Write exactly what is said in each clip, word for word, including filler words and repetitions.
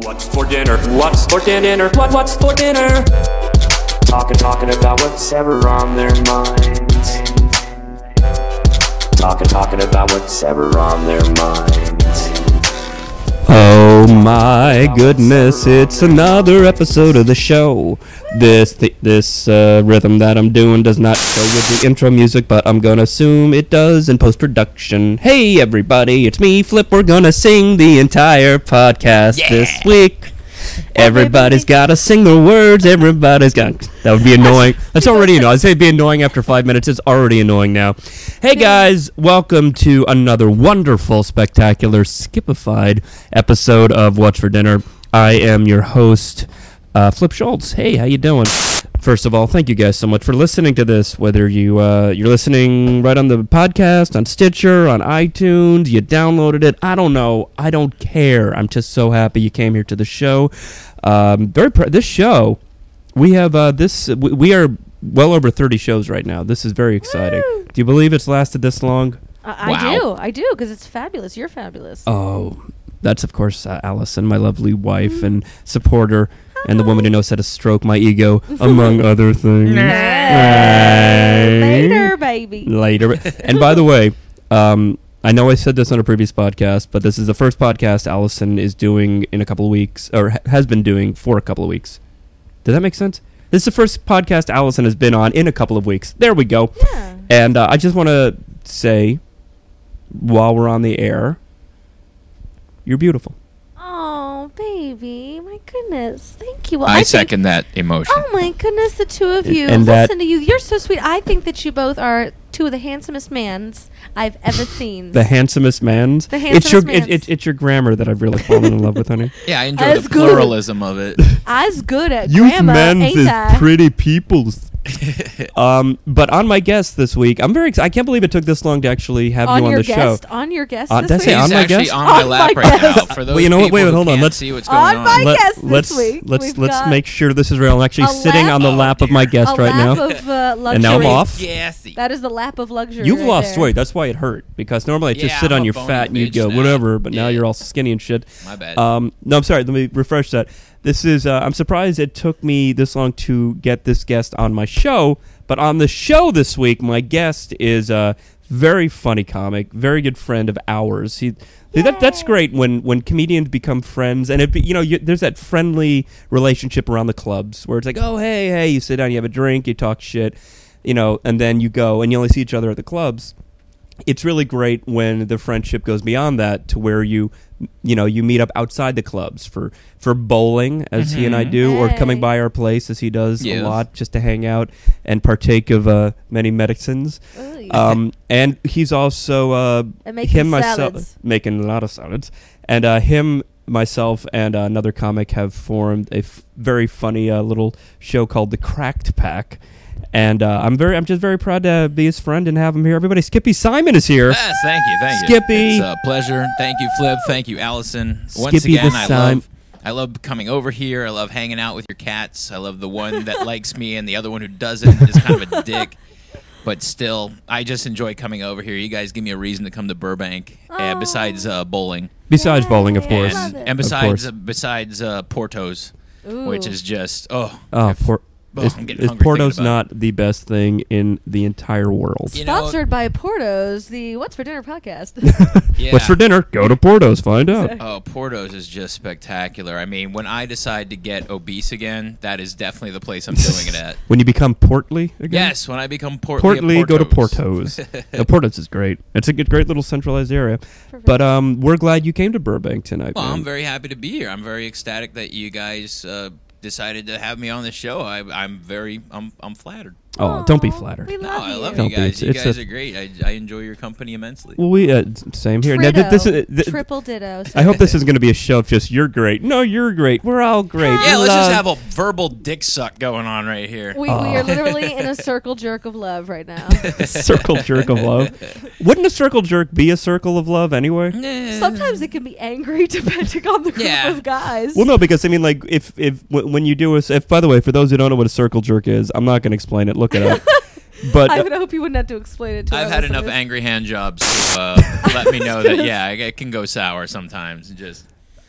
What's for dinner? What's for dinner? What, what's for dinner? Talking, talking about what's ever on their minds. Talking, talking about what's ever on their minds. Oh my goodness, it's another episode of the show. This th- this uh, rhythm that I'm doing does not go with the intro music, but I'm gonna assume it does in post-production. Hey everybody, it's me, Flip. We're gonna sing the entire podcast Yeah. this week. Everybody's gotta sing the words, everybody's got... That would be annoying. That's already annoying. I'd say it'd be annoying after five minutes. It's already annoying now. Hey guys, welcome to another wonderful, spectacular, skipified episode of What's for Dinner. I am your host, uh, Flip Schultz. Hey, how you doing? First of all, thank you guys so much for listening to this. Whether you, uh, you're listening right on the podcast, on Stitcher, on iTunes, you downloaded it, I don't know. I don't care. I'm just so happy you came here to the show. Um, very pr- This show, we have uh, this, we, we are well over thirty shows right now. This is very exciting. Woo! Do you believe it's lasted this long? Uh, I Wow. do, I do, because it's fabulous. You're fabulous. Oh, that's, of course, uh, Allison, my lovely wife and supporter, and the woman who knows how to stroke my ego, among other things. Hey, later, baby. Later. And by the way, um, I know I said this on a previous podcast, but this is the first podcast Allison is doing in a couple of weeks, or ha- has been doing for a couple of weeks. Does that make sense? This is the first podcast Allison has been on in a couple of weeks. There we go. Yeah. And uh, I just want to say, while we're on the air, you're beautiful. Oh, baby. My goodness. Thank you. Well, I, think- second that emotion. Oh, my goodness, the two of you. And that- Listen to you. You're so sweet. I think that you both are two of the handsomest mans I've ever seen. The handsomest mans. The It's your handsomest it, it, it's your grammar that I've really fallen in love with, honey. Yeah, I enjoy That's the good. pluralism of it. I's good at grammar, ain't I? pretty peoples. um, but on my guest this week, I'm very. Ex- I can't believe it took this long to actually have on you on your the guest, show. on your guest Uh, this that's it, week. on He's my actually guest? on my On lap my right now. guest. For those Well, you know what? people Wait, who hold on. can't Let's- see what's On going on. my Let, guest this let's week, let's we've let's got make sure this is real. I'm actually a sitting lap- on the lap of my guest a right lap now. of uh, luxury. And now I'm off. Gassy. That is the lap of luxury. You've right lost there. weight. That's why it hurt. Because normally I just Yeah, sit I'm on a your bony fat and you bitch go now. whatever. But now Yeah. you're all skinny and shit. My bad. Um, no, I'm sorry. Let me refresh that. This is. Uh, I'm surprised it took me this long to get this guest on my show. But on the show this week, my guest is a very funny comic, very good friend of ours. He, that, that's Yay. great when, when comedians become friends, and it be, you know you, there's that friendly relationship around the clubs where it's like, oh hey hey, you sit down, you have a drink, you talk shit, you know, and then you go and you only see each other at the clubs. It's really great when the friendship goes beyond that to where you, you know, you meet up outside the clubs for, for bowling, as he and I do, or coming Hey. by our place, as he does Yes. a lot, just to hang out and partake of uh, many medicines. Ooh, Um, and he's also uh, And making him myself salads. making a lot of salads, and uh, him myself and uh, another comic have formed a f- very funny uh, little show called The Cracked Pack. And uh, I'm very, I'm just very proud to be his friend and have him here. Everybody, Skippy Simon is here. Yes, thank you, thank you. Skippy. It's a pleasure. Thank you, Flip. Thank you, Allison. Once Skippy again, the I Sim- love, I love coming over here. I love hanging out with your cats. I love the one that likes me and the other one who doesn't is kind of a dick. But still, I just enjoy coming over here. You guys give me a reason to come to Burbank. Uh, besides uh, bowling, Besides bowling, of Yay, course. love and, it. and Of besides course. uh, besides uh, Portos, Ooh. which is just oh, Oh, if- por- oh, is, I'm getting is hungry thinking Porto's about not the best thing in the entire world? You know- Sponsored by Portos, the What's for Dinner podcast. Yeah. What's for dinner? Go to Porto's, find out. Oh, Portos is just spectacular. I mean, when I decide to get obese again, that is definitely the place I'm doing it at. When you become portly again? Yes, when I become portly, Portly, at go to Portos. Porto's. No, Porto's is great. It's a good, great little centralized area. But um, we're glad you came to Burbank tonight. Well, man. I'm very happy to be here. I'm very ecstatic that you guys uh, decided to have me on the show. I, I'm very, I'm, I'm flattered. Oh, don't be Aw, flattered. We No, love I you. love Don't you be. guys. It's- You it's guys a- are great. I, I enjoy your company immensely. Well, we uh, same here. Now, th- this is, th- Triple ditto. I hope this isn't going to be a show of just you're great. No, you're great. We're all great. yeah, We let's just love- have a verbal dick suck going on right here. We, we Oh. are literally in a circle jerk of love right now. circle jerk of love. Wouldn't a circle jerk be a circle of love anyway? Sometimes it can be angry depending on the group Yeah. of guys. Well, no, because I mean, like, if if w- when you do a, s- if by the way, for those who don't know what a circle jerk is, I'm not going to explain it. Look it up. But I uh, would hope you wouldn't have to explain it to I've our had enough listeners. angry hand jobs to uh, let me know that yeah, it, it can go sour sometimes. Just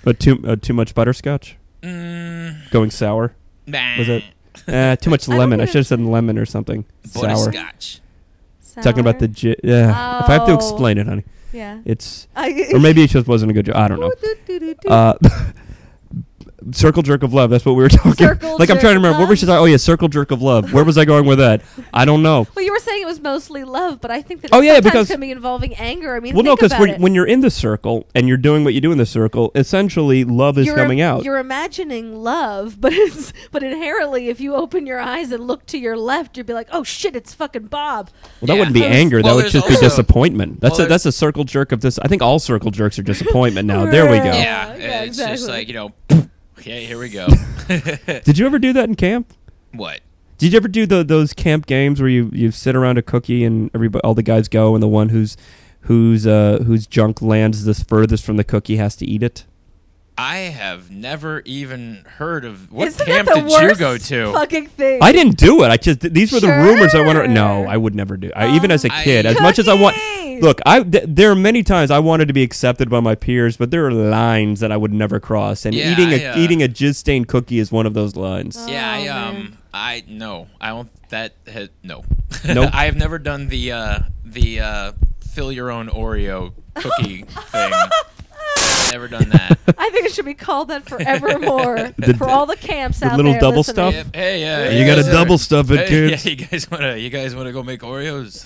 But too uh, too much butterscotch? Mm, Going sour? nah. Was it? Uh, too much I don't lemon. I think should have said lemon or something. Sour. Butterscotch. Talking about the Sour? j- yeah. If I have to Oh. explain it, honey, Yeah. it's I- or maybe it just wasn't a good joke. I don't know. Doo-doo-doo-doo-doo. Uh, circle jerk of love. That's what we were talking. Circle like I'm jerk trying to of remember. What love? was she talking? Oh yeah, circle jerk of love. Where was I going with that? I don't know. Well, you were saying it was mostly love, but I think that Oh, it yeah, sometimes because- can be involving anger. I mean, Well, no, think because about it. when you're in the circle and you're doing what you do in the circle, essentially love is you're, coming out. You're imagining love, but it's but inherently, if you open your eyes and look to your left, you'd be like, "Oh shit, it's fucking Bob." Well, that Yeah. wouldn't be Well, anger. well, that would there's just be also- disappointment. That's well, a that's a circle jerk of this. I think all circle jerks are disappointment now. Yeah. There we go. Yeah, Yeah, it's just exactly. like, you know, okay, here we go. Did you ever do that in camp? What? Did you ever do the those camp games where you, you sit around a cookie and everybody all the guys go and the one whose whose uh, whose junk lands this furthest from the cookie has to eat it? I have never even heard of what Isn't camp that the did you worst go to? Fucking thing. I didn't do it. I just these were the rumors. I wonder. No, Sure. I would never do. I, even as a I- kid, as much as I want. Cookies! Look, I th- there are many times I wanted to be accepted by my peers, but there are lines that I would never cross, and Yeah, eating I, a uh, eating a jizz stained cookie is one of those lines. Oh, Yeah, I man. um, I no, I don't. That has, no, Nope. I have never done the uh, the uh, fill your own Oreo cookie thing. Never done that. I think it should be called that forevermore The- for all the camps the out little there double listening. stuff? Yep. Hey, yeah, You gotta guys are- double stuff it, hey, kids. Yeah, you guys wanna, you guys wanna go make Oreos?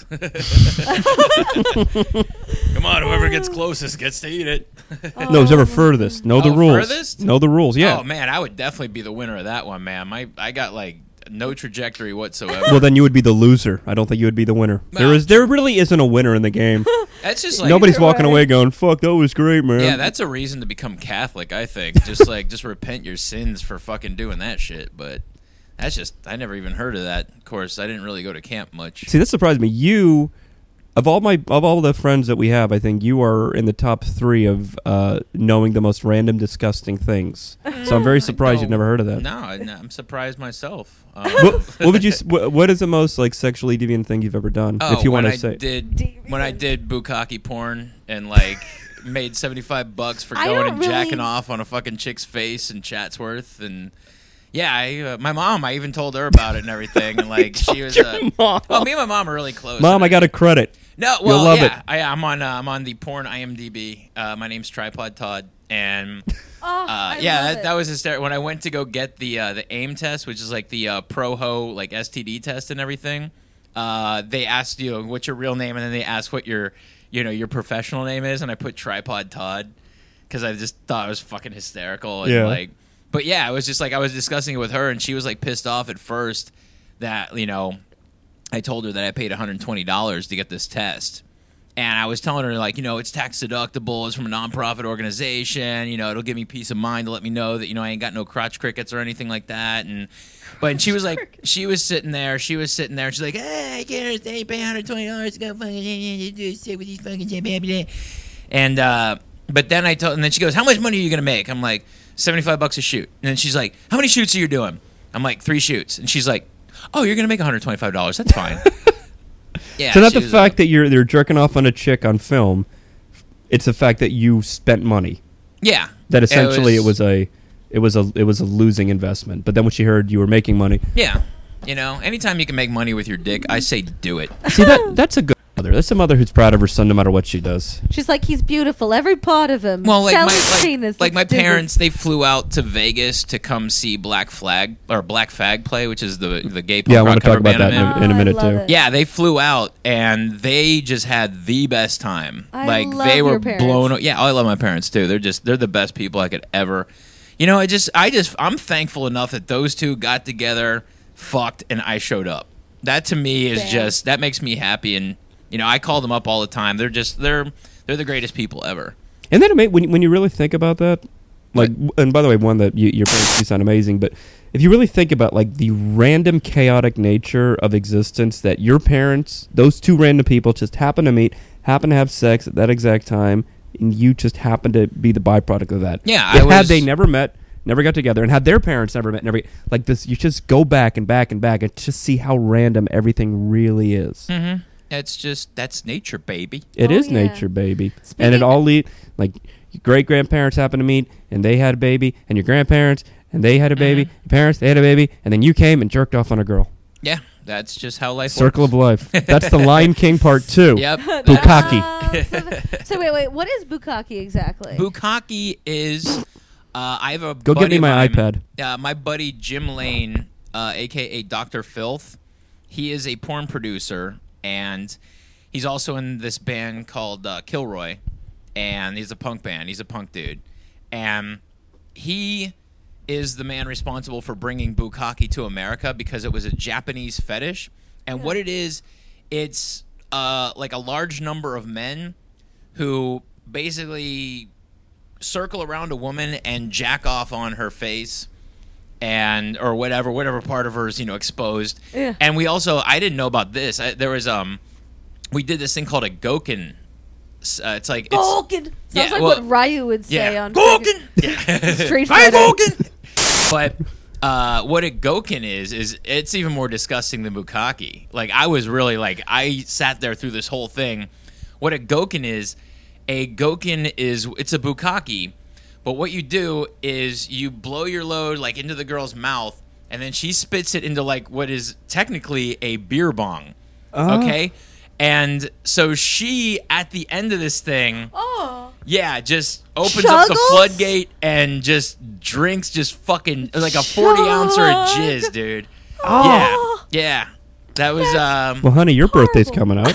Come on, whoever gets closest gets to eat it. No, it's ever furthest. Know the Oh, rules. furthest? Know the rules. Yeah. Oh man, I would definitely be the winner of that one, man. My, I got like no trajectory whatsoever. Well, then you would be the loser. I don't think you would be the winner. There Well, is, there really isn't a winner in the game. That's just like Nobody's Either walking way. away going, "Fuck, that was great, man." Yeah, that's a reason to become Catholic, I think. Just like just repent your sins for fucking doing that shit. But that's just I never even heard of that. Of course, I didn't really go to camp much. See, that surprised me. You, of all my of all the friends that we have, I think you are in the top three of uh, knowing the most random, disgusting things. So I'm very surprised you've know. never heard of that. No, I, I'm surprised myself. Um, what, what would you? s- What, what is the most like sexually deviant thing you've ever done? oh, if you when want I to say, did when I did bukkake porn and like made seventy-five bucks for I going don't and really- jacking off on a fucking chick's face in Chatsworth and. Yeah, I, uh, my mom. I even told her about it and everything, and like she was. Uh, Mom. oh, me and my mom are really close. "Mom, and I got a credit." No, You'll well, love yeah, it. I, I'm on. Uh, I'm on the porn IMDb. Uh, my name's Tripod Todd, and Oh, uh, I yeah, love that, it. that was hysterical. When I went to go get the uh, the AIM test, which is like the uh, Proho like S T D test and everything, uh, they asked you what's your real name, and then they asked what your you know your professional name is, and I put Tripod Todd because I just thought it was fucking hysterical and Yeah. like. But yeah, it was just like I was discussing it with her, and she was like pissed off at first that you know I told her that I paid one hundred twenty dollars to get this test. And I was telling her, like, you know, it's tax deductible. It's from a nonprofit organization. You know, it'll give me peace of mind to let me know that, you know, I ain't got no crotch crickets or anything like that. And but and she was like, she was sitting there. She was sitting there. And she's like, hey, I can't understand. You pay one hundred twenty dollars to go fucking do shit with these fucking shit, blah, blah, blah. And, uh, but then I told, and then she goes, how much money are you going to make? I'm like, seventy-five bucks a shoot. And then she's like, how many shoots are you doing? I'm like, three shoots. And she's like, oh, you're going to make one hundred twenty-five dollars. That's fine. Yeah, So not she the was, fact uh, that you're they're jerking off on a chick on film. It's the fact that you spent money. yeah, That essentially it was, was a it was a it was a losing investment. But then when she heard you were making money, yeah. You know, anytime you can make money with your dick, I say do it. see that that's a good mother. That's a mother who's proud of her son no matter what she does. She's like, he's beautiful, every part of him. Well, like my Cell's like, penis, like my it's stupid. parents, they flew out to Vegas to come see Black Flag or Black Fag play, which is the the gay punk Yeah, I rock want to cover talk about band that I'm in a, in a Oh, I minute love too. it. Yeah, they flew out and they just had the best time. I like love they were your parents. blown. o- Yeah, I love my parents too. They're just they're the best people I could ever. You know, I just I just I'm thankful enough that those two got together, fucked, and I showed up. That to me is Damn. just that makes me happy, and you know I call them up all the time. They're just they're they're the greatest people ever. And then it may, when when you really think about that, like, and by the way, one that you, your parents do sound amazing, but if you really think about like the random chaotic nature of existence that your parents, those two random people, just happen to meet, happen to have sex at that exact time, and you just happen to be the byproduct of that. Yeah, If I had was- they never met, never got together, and had their parents never met, never like this, you just go back and back and back and just see how random everything really is. Mm-hmm. It's just that's nature, baby. It Oh, is yeah. nature, baby, and Speaking- it all lead like your great grandparents happen to meet, and they had a baby, and your grandparents, and they had a baby, Mhm. your parents, they had a baby, and then you came and jerked off on a girl. Yeah, that's just how life Circle works. of life. That's the Lion King part two. Yep. Bukkake. Uh, so, th- so wait, wait. What is bukkake exactly? Bukkake is. Uh, I have a Go get buddy me of my mine, iPad. Uh, my buddy Jim Lane, uh, aka Doctor Filth. He is a porn producer, and he's also in this band called uh, Kilroy, and he's a punk band. He's a punk dude, and he is the man responsible for bringing bukkake to America because it was a Japanese fetish. And what it is, it's uh, like a large number of men who basically circle around a woman and jack off on her face and or whatever whatever part of her is, you know, exposed. Yeah. And we also, I didn't know about this. I, there was um we did this thing called a goken. Uh, it's like it's Goken. Sounds Yeah, like well, what Ryu would say yeah. on Goken. Yeah. Street Hi, Fighter. Goken. But uh, what a goken is is it's even more disgusting than bukkake. Like I was really like I sat there through this whole thing. What a goken is, a goken is it's a bukkake, but what you do is you blow your load like into the girl's mouth, and then she spits it into like what is technically a beer bong. Oh. Okay. And so she, at the end of this thing, Oh. yeah, just opens up the Chuggles? floodgate and just drinks just fucking like a forty ouncer of Chug. jizz, dude. Oh. Yeah, yeah. That was um. Well, honey, your birthday's Horrible. coming out.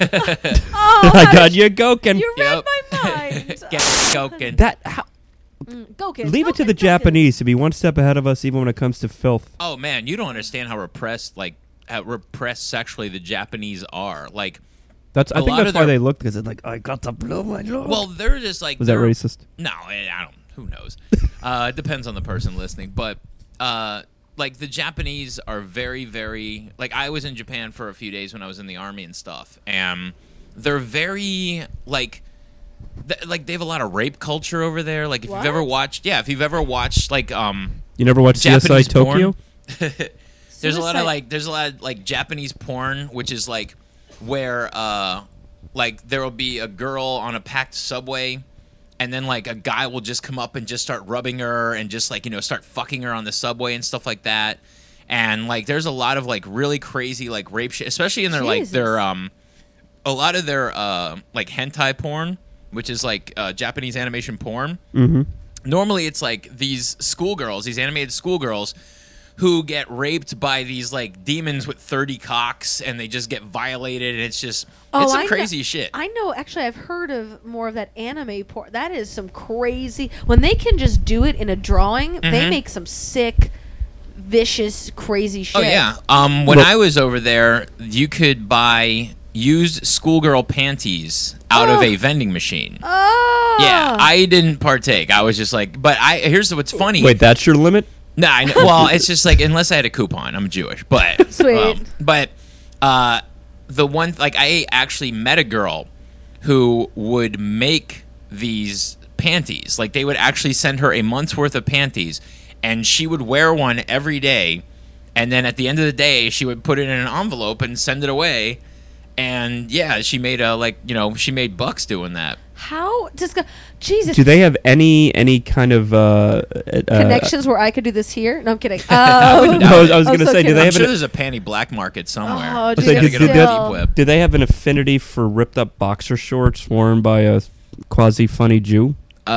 Oh, I honey, got you a Goken. You read Yep. my mind. Get goken. That how, Mm, Goken. leave it to Goken, the Goken. Japanese to be one step ahead of us, even when it comes to filth. Oh man, you don't understand how repressed like how repressed sexually the Japanese are. Like, That's I A think lot that's of why their- they look because it's like I got to blow my load. well, they're just like was that they're- racist? No, I I don't. Who knows? uh, it depends on the person listening, but uh, like the Japanese are very, very like I was in Japan for a few days when I was in the army and stuff, and they're very like. Th- like they have a lot of rape culture over there. Like if What? you've ever watched, yeah, if you've ever watched like um You never watched C S I Japanese Tokyo? porn. There's a lot Suicide- of like there's a lot of like Japanese porn, which is like where uh like there will be a girl on a packed subway, and then like a guy will just come up and just start rubbing her and just like, you know, start fucking her on the subway and stuff like that. And like there's a lot of like really crazy like rape shit, especially in their like Jesus. their um a lot of their uh like hentai porn, which is like uh, Japanese animation porn. Mm-hmm. Normally it's like these schoolgirls, these animated schoolgirls who get raped by these like demons with thirty cocks, and they just get violated, and it's just Oh, it's some I know- crazy shit. I know. Actually, I've heard of more of that anime porn. That is some crazy. When they can just do it in a drawing, they Mhm. make some sick, vicious, crazy shit. Oh yeah. Um, when Look- I was over there, you could buy used schoolgirl panties out of Oh. a vending machine. Oh. Yeah, I didn't partake. I was just like, but I here's what's funny. Wait, that's your limit? Nah, I know, well, it's just like unless I had a coupon, I'm Jewish, but Sweet. um, but uh, the one like I actually met a girl who would make these panties. Like they would actually send her a month's worth of panties, and she would wear one every day, and then at the end of the day, she would put it in an envelope and send it away. And yeah, she made a like you know she made bucks doing that. How disgu- Jesus. Do they have any any kind of uh, uh, Connections where I could do this here? No, I'm kidding. I Oh, wouldn't No, I was, I was I was gonna so say, do kidding. they I'm have sure an, there's a panty black market somewhere. Oh, I was dude, like, Gotta did- get on did the they- deep web. do they have an affinity for ripped up boxer shorts worn by a quasi funny Jew?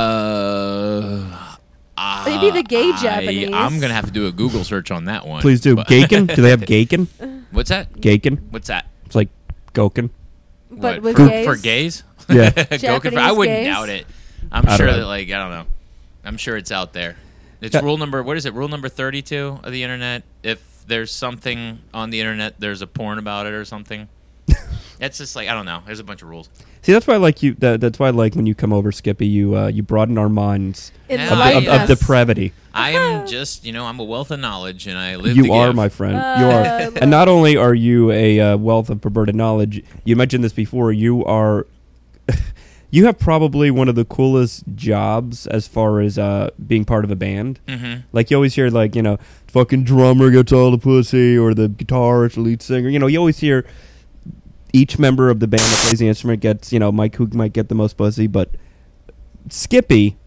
Uh, Maybe the gay I- Japanese. I'm gonna have to do a Google search on that one. Please do. But- Gaken? Do they have Gaken? What's that? Gaken? What's that? It's like Goken. but What, with for, gays. for gays? Yeah. Go for- Japanese I wouldn't gays? doubt it. I'm I sure don't know. that like I don't know. I'm sure it's out there. It's Yeah. rule number. What is it? Rule number thirty-two of the internet. If there's something on the internet, there's a porn about it or something. It's just like I don't know. There's a bunch of rules. See, that's why I like you. That, that's why I like when you come over, Skippy. You uh, you broaden our minds In Yeah. of, Right, of, yes. of depravity. I am just you know I'm a wealth of knowledge and I live. You to are, give. my friend. you Uh, are. And not only are you a uh, wealth of perverted knowledge, you mentioned this before. You are. You have probably one of the coolest jobs as far as uh, being part of a band. Mhm. Like you always hear, like you know, fucking drummer gets all the pussy, or the guitarist, the lead singer. You know, you always hear each member of the band that plays the instrument gets, you know, Mike who might get the most pussy, but Skippy,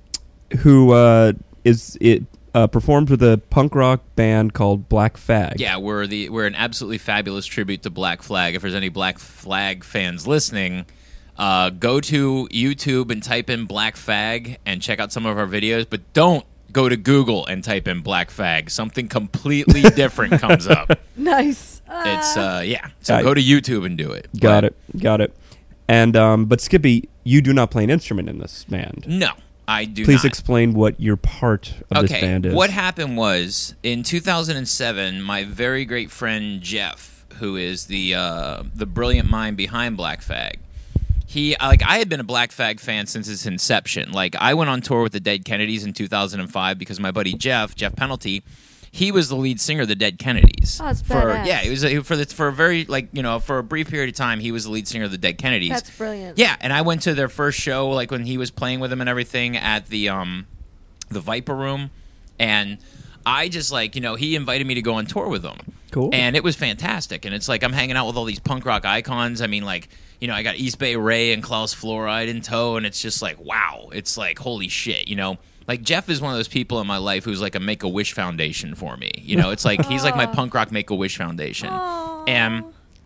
who uh, is it uh, performed with a punk rock band called Black Flag. Yeah, we're the we're an absolutely fabulous tribute to Black Flag. If there's any Black Flag fans listening, uh, go to YouTube and type in Black Flag and check out some of our videos. But don't go to Google and type in Black Flag. Something completely different comes up. Nice. It's Ah. uh, yeah. So Uh, go to YouTube and do it. Got But it. Got it. And um, but Skippy, you do not play an instrument in this band. No, I do Please not. explain what your part of this Okay, band is. what happened was in two thousand seven, my very great friend Jeff, who is the uh, the brilliant mind behind Black Flag, he like I had been a Black Flag fan since its inception. Like I went on tour with the Dead Kennedys in two thousand five because my buddy Jeff, Jeff Penalty, he was the lead singer of the Dead Kennedys. Oh, that's for badass. yeah, it was a, for the, for a very like you know for a brief period of time he was the lead singer of the Dead Kennedys. That's brilliant. Yeah, and I went to their first show, like when he was playing with them and everything at the um, the Viper Room, and I just like you know he invited me to go on tour with them. Cool. And it was fantastic, and it's like I'm hanging out with all these punk rock icons. I mean, like you know, I got East Bay Ray and Klaus Fluoride in tow, and it's just like wow, it's like holy shit, you know. Like Jeff is one of those people in my life who's like a Make-A-Wish Foundation for me. You know, it's like he's like my punk rock Make-A-Wish Foundation. Aw. And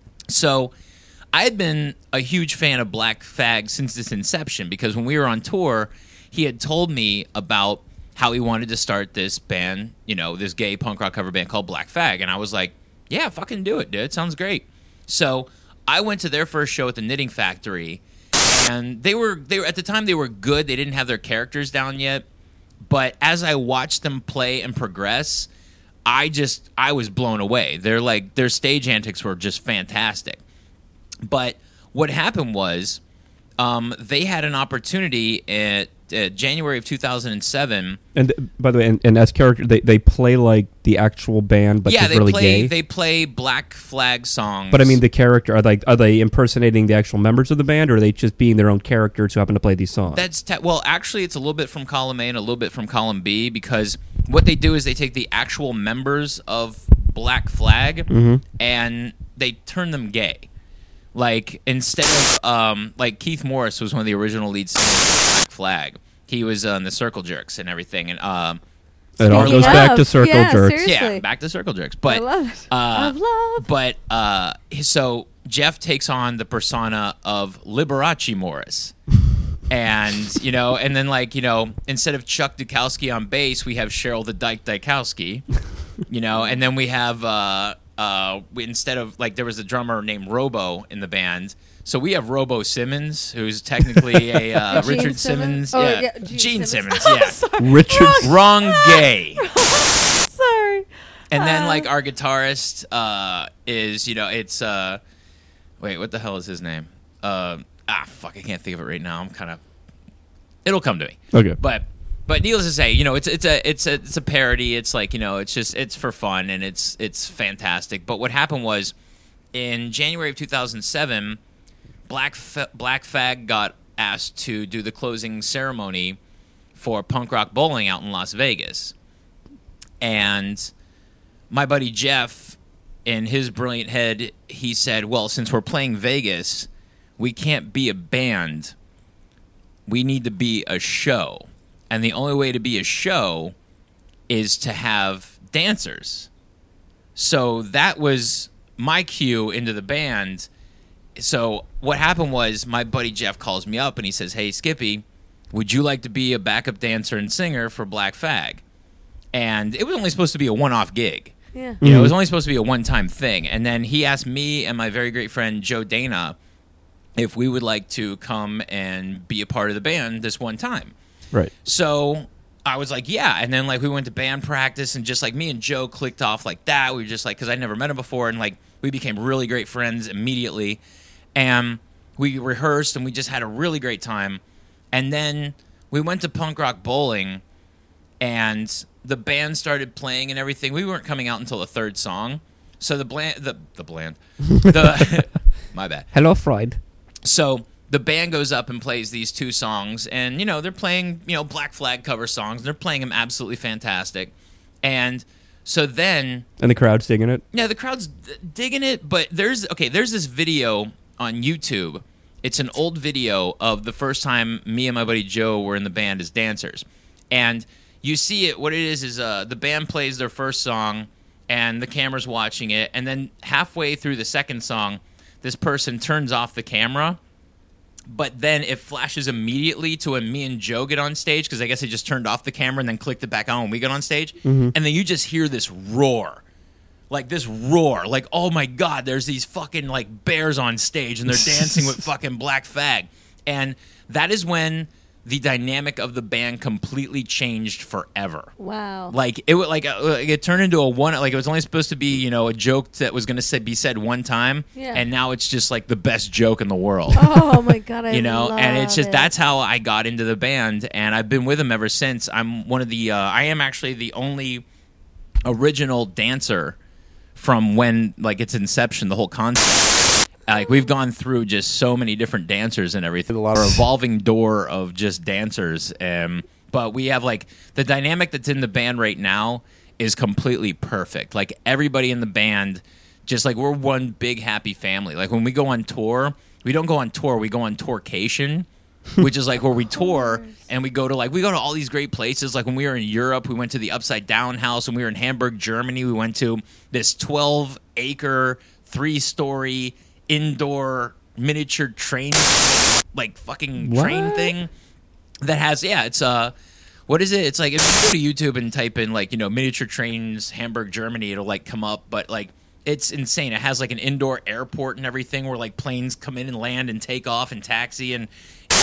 so I had been a huge fan of Black Flag since its inception because when we were on tour, he had told me about how he wanted to start this band, you know, this gay punk rock cover band called Black Flag. And I was like, yeah, fucking do it, dude. Sounds great. So I went to their first show at the Knitting Factory, and they were they were at the time they were good. They didn't have their characters down yet. But as I watched them play and progress, I just I was blown away. They're like their stage antics were just fantastic. But what happened was um, they had an opportunity at uh, January of two thousand seven. And uh, by the way, and, and as character, they, they play like the actual band, but yeah, just they really play gay. they play Black Flag songs. But I mean, the character are like are they impersonating the actual members of the band, or are they just being their own characters who happen to play these songs? That's te- well, actually, it's a little bit from column A and a little bit from column B because what they do is they take the actual members of Black Flag Mm-hmm. and they turn them gay. Like instead of um, like Keith Morris was one of the original lead singers of Black Flag. He was on the Circle Jerks and everything, and um, it all Speaking goes back to of, Circle yeah, Jerks. seriously. yeah, back to Circle Jerks. But I love it. uh, Of love. But uh, so Jeff takes on the persona of Liberace Morris. And, you know, and then, like, you know, instead of Chuck Dukowski on bass, we have Cheryl the Dyke Dykowski, you know, and then we have, uh, uh, we, instead of, like, there was a drummer named Robo in the band. So we have Robo Simmons, who's technically a uh, Gene Richard Simmons? Simmons. Oh, yeah. yeah, Gene Gene Simmons. Simmons, yeah. Sorry. Richard. Wrong gay. Sorry. And then, Uh, like, our guitarist uh, is, you know, it's, uh, wait, what the hell is his name? Uh, ah, fuck, I can't think of it right now. I'm kind of, it'll come to me. Okay. But, but needless to say, you know, it's it's a it's a it's a parody. It's like, you know, it's just it's for fun and it's it's fantastic. But what happened was, in January of two thousand seven, Black F- Black Flag got asked to do the closing ceremony for Punk Rock Bowling out in Las Vegas, and my buddy Jeff, in his brilliant head, he said, well, since we're playing Vegas, we can't be a band. We need to be a show. And the only way to be a show is to have dancers. So that was my cue into the band. So what happened was my buddy Jeff calls me up and he says, hey, Skippy, would you like to be a backup dancer and singer for Black Flag? And it was only supposed to be a one-off gig. Yeah. You know, it was only supposed to be a one-time thing. And then he asked me and my very great friend Joe Dana if we would like to come and be a part of the band this one time. Right. So I was like, yeah. And then, like, we went to band practice, and just, like, me and Joe clicked off like that. We were just, like, because I'd never met him before, and, like, we became really great friends immediately. And we rehearsed, and we just had a really great time. And then we went to Punk Rock Bowling, and the band started playing and everything. We weren't coming out until the third song. So the bland, the, the bland, the, my bad. Hello, Freud. So the band goes up and plays these two songs, and, you know, they're playing, you know, Black Flag cover songs. They're playing them absolutely fantastic. And so then, And the crowd's digging it. yeah, the crowd's d- digging it, but there's, okay, there's this video on YouTube, It's an old video of the first time me and my buddy Joe were in the band as dancers. And you see it, what it is is uh, the band plays their first song, and the camera's watching it, and then halfway through the second song, this person turns off the camera, but then it flashes immediately to when me and Joe get on stage, because I guess they just turned off the camera and then clicked it back on when we got on stage, Mm-hmm. and then you just hear this roar. Like this roar, like, oh my God, there's these fucking like bears on stage and they're dancing with fucking Black Flag. And that is when the dynamic of the band completely changed forever. Wow. Like it would like uh, it turned into a one, like it was only supposed to be, you know, a joke that was going to be said one time. Yeah. And now it's just like the best joke in the world. Oh my God, I You know, love and it's just it. that's how I got into the band, and I've been with them ever since. I'm one of the, uh, I am actually the only original dancer from when like its inception, the whole concept. Like we've gone through just so many different dancers and everything, a lot of revolving door of just dancers. Um, but we have like the dynamic that's in the band right now is completely perfect. Like everybody in the band, just like we're one big happy family. Like when we go on tour, we don't go on tour, we go on tourcation. Which is like where we tour and we go to like we go to all these great places. Like when we were in Europe, we went to the Upside Down House. When we were in Hamburg, Germany, we went to this twelve acre, three story indoor miniature train, like fucking What? train thing that has yeah. It's uh, what is it? It's like if you go to YouTube and type in like you know miniature trains Hamburg, Germany, it'll like come up. But like it's insane. It has like an indoor airport and everything where like planes come in and land and take off and taxi and.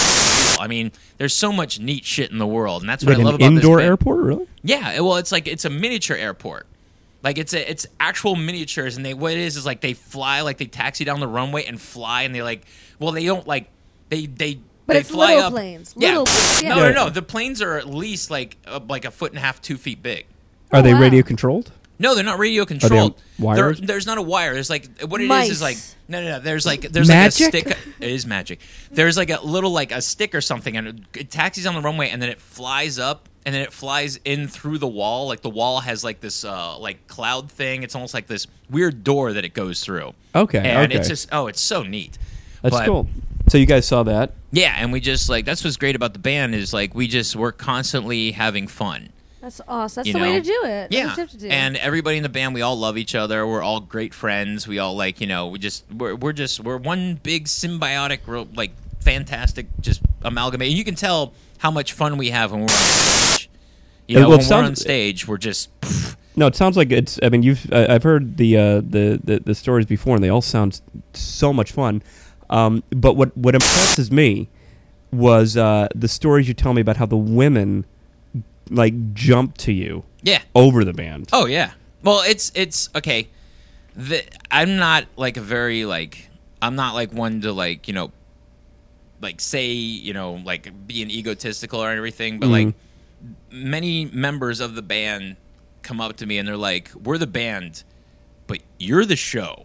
I mean, there's so much neat shit in the world, and that's what Wait, I love an about indoor this band. airport, really? Yeah, well, it's like it's a miniature airport. Like it's a it's actual miniatures, and they what it is is like they fly, like they taxi down the runway and fly, and they like well they don't like they they. But they it's fly little up. planes. Yeah. Little, yeah. No, no, no. The planes are at least like uh, like a foot and a half, two feet big. Are Oh, they wow. radio controlled? No, they're not radio controlled. on wires? There- there's not a wire. There's like what it is Mice. is like no, no, no. There's like there's Magic? like a stick. It is magic. There's like a little like a stick or something, and it, it taxis on the runway, and then it flies up, and then it flies in through the wall. Like the wall has like this uh, like cloud thing. It's almost like this weird door that it goes through. Okay, and okay. it's just oh, it's so neat. That's But- cool. So you guys saw that? Yeah, and we just like that's what's great about the band is like we just we're constantly having fun. That's awesome. That's You the way know? to do it. That's Yeah, what you have to do. and everybody in the band, we all love each other. We're all great friends. We all like, you know, we just we're we're just we're one big symbiotic, real, like fantastic, just amalgamate. And you can tell how much fun we have when we're on stage. You Uh, know, well, it when we're on sounds- stage, we're just. Pff, No, it sounds like it's. I mean, you've. Uh, I've heard the, uh, the the the stories before, and they all sound so much fun. Um, but what what impresses me was uh, the stories you tell me about how the women like jumped to you yeah. over the band. Oh yeah. Well, it's it's okay. The, I'm not like a very like I'm not like one to like you know like say you know like being egotistical or everything, but Mhm. like many members of the band come up to me and they're like, "We're the band, but you're the show."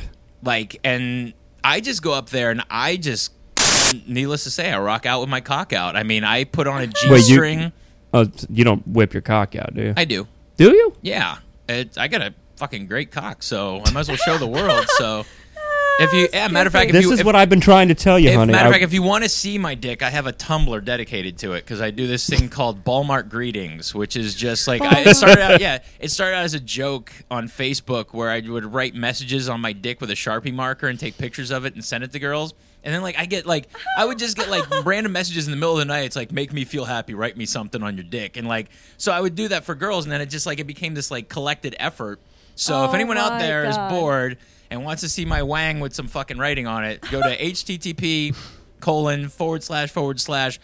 Like, and I just go up there and I just, needless to say, I rock out with my cock out. I mean, I put on a G Wait, you- string. Oh, you don't whip your cock out, do you? I do. do you? Yeah, it, I got a fucking great cock, so I might as well show the world. So if you, yeah, matter of fact, if This you, is if, what I've been trying to tell you, if, honey. matter of I- fact, if you want to see my dick, I have a Tumblr dedicated to it because I do this thing called Ballmark Greetings, which is just like I, it started out. Yeah, it started out as a joke on Facebook where I would write messages on my dick with a Sharpie marker and take pictures of it and send it to girls. And then like I get like I would just get like random messages in the middle of the night. It's like make me feel happy, write me something on your dick, and like so I would do that for girls, and then it just like it became this like collected effort. So if Oh anyone out my there is God. bored and wants to see my wang with some fucking writing on it, go to http colon forward slash forward slash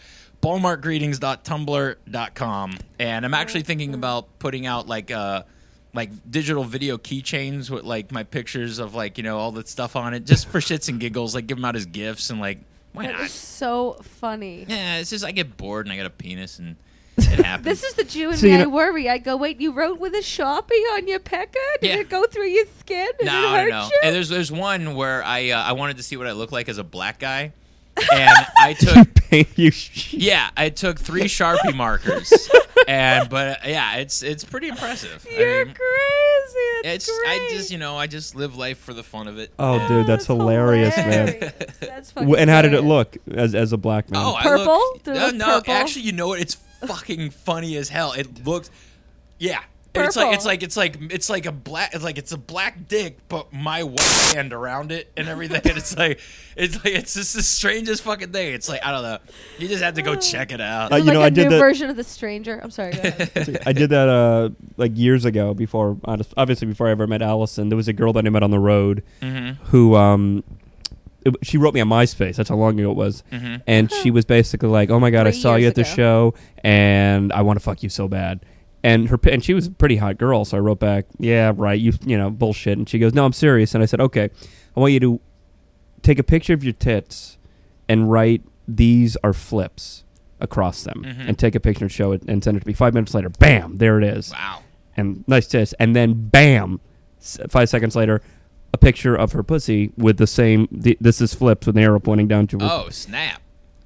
ballmarkgreetings.tumblr.com. And I'm actually thinking about putting out like uh like digital video keychains with like my pictures of like, you know, all that stuff on it, just for shits and giggles, like give them out as gifts and like why That is not? so funny. Yeah, it's just I get bored and I got a penis and it happens. This is the Jew in So me. you I know- worry. I go, wait, you wrote with a Sharpie on your pecker? Did Yeah. it go through your skin? Did No, it no, hurt no. you? And there's there's one where I uh, I wanted to see what I look like as a black guy, and I took you yeah I took three Sharpie markers, and but uh, yeah it's it's pretty impressive. I You're mean, That's It's I great. just you know I just live life for the fun of it. Oh, And- dude, that's hilarious, man. hilarious. That's fucking W- And how did it hilarious. look as as a black man? Oh, I Purple? look, Did it no, look no, purple? actually, you know what? It's fucking funny as hell. It looks, yeah. It's like Purple. it's like it's like it's like a black it's like it's a black dick, but my white hand around it and everything. And it's like it's like it's just the strangest fucking thing. It's like I don't know. You just have to go check it out. Uh, Is it you like know, a I did new that- version of The Stranger. I'm sorry. Go ahead. I did that uh like years ago before honest- obviously before I ever met Allison. There was a girl that I met on the road Mm-hmm. who um it, she wrote me on MySpace. That's how long ago it was. Mm-hmm. And she was basically like, "Oh my god, I Three saw you years at the ago. show and I want to fuck you so bad." And her pi- and she was a pretty hot girl, so I wrote back, "Yeah, right. You you know, bullshit." And she goes, "No, I'm serious." And I said, "Okay. I want you to take a picture of your tits and write these are flips across them Mhm. and take a picture and show it and send it to me." Five minutes later, bam, there it is. Wow. And nice tits. And then bam, s- five seconds later, a picture of her pussy with the same. The, this is flips with an arrow pointing down to her. Oh snap.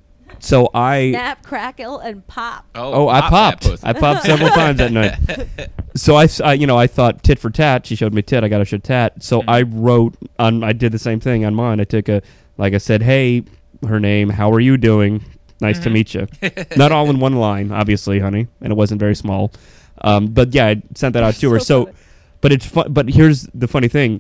So I. Snap, crackle, and pop. Oh, I pop that popped. pussy. I popped several times that night. So I, s- I- you know, I thought tit for tat. She showed me tit. I got to show tat. So Mhm. I wrote on. I did the same thing on mine. I took a, like I said, hey, her name. How are you doing? Nice to Mhm. meet you. Not all in one line, obviously, honey, and it wasn't very small. Um, but yeah, I sent that out to her. So So, funny. but it's fun. But here's the funny thing.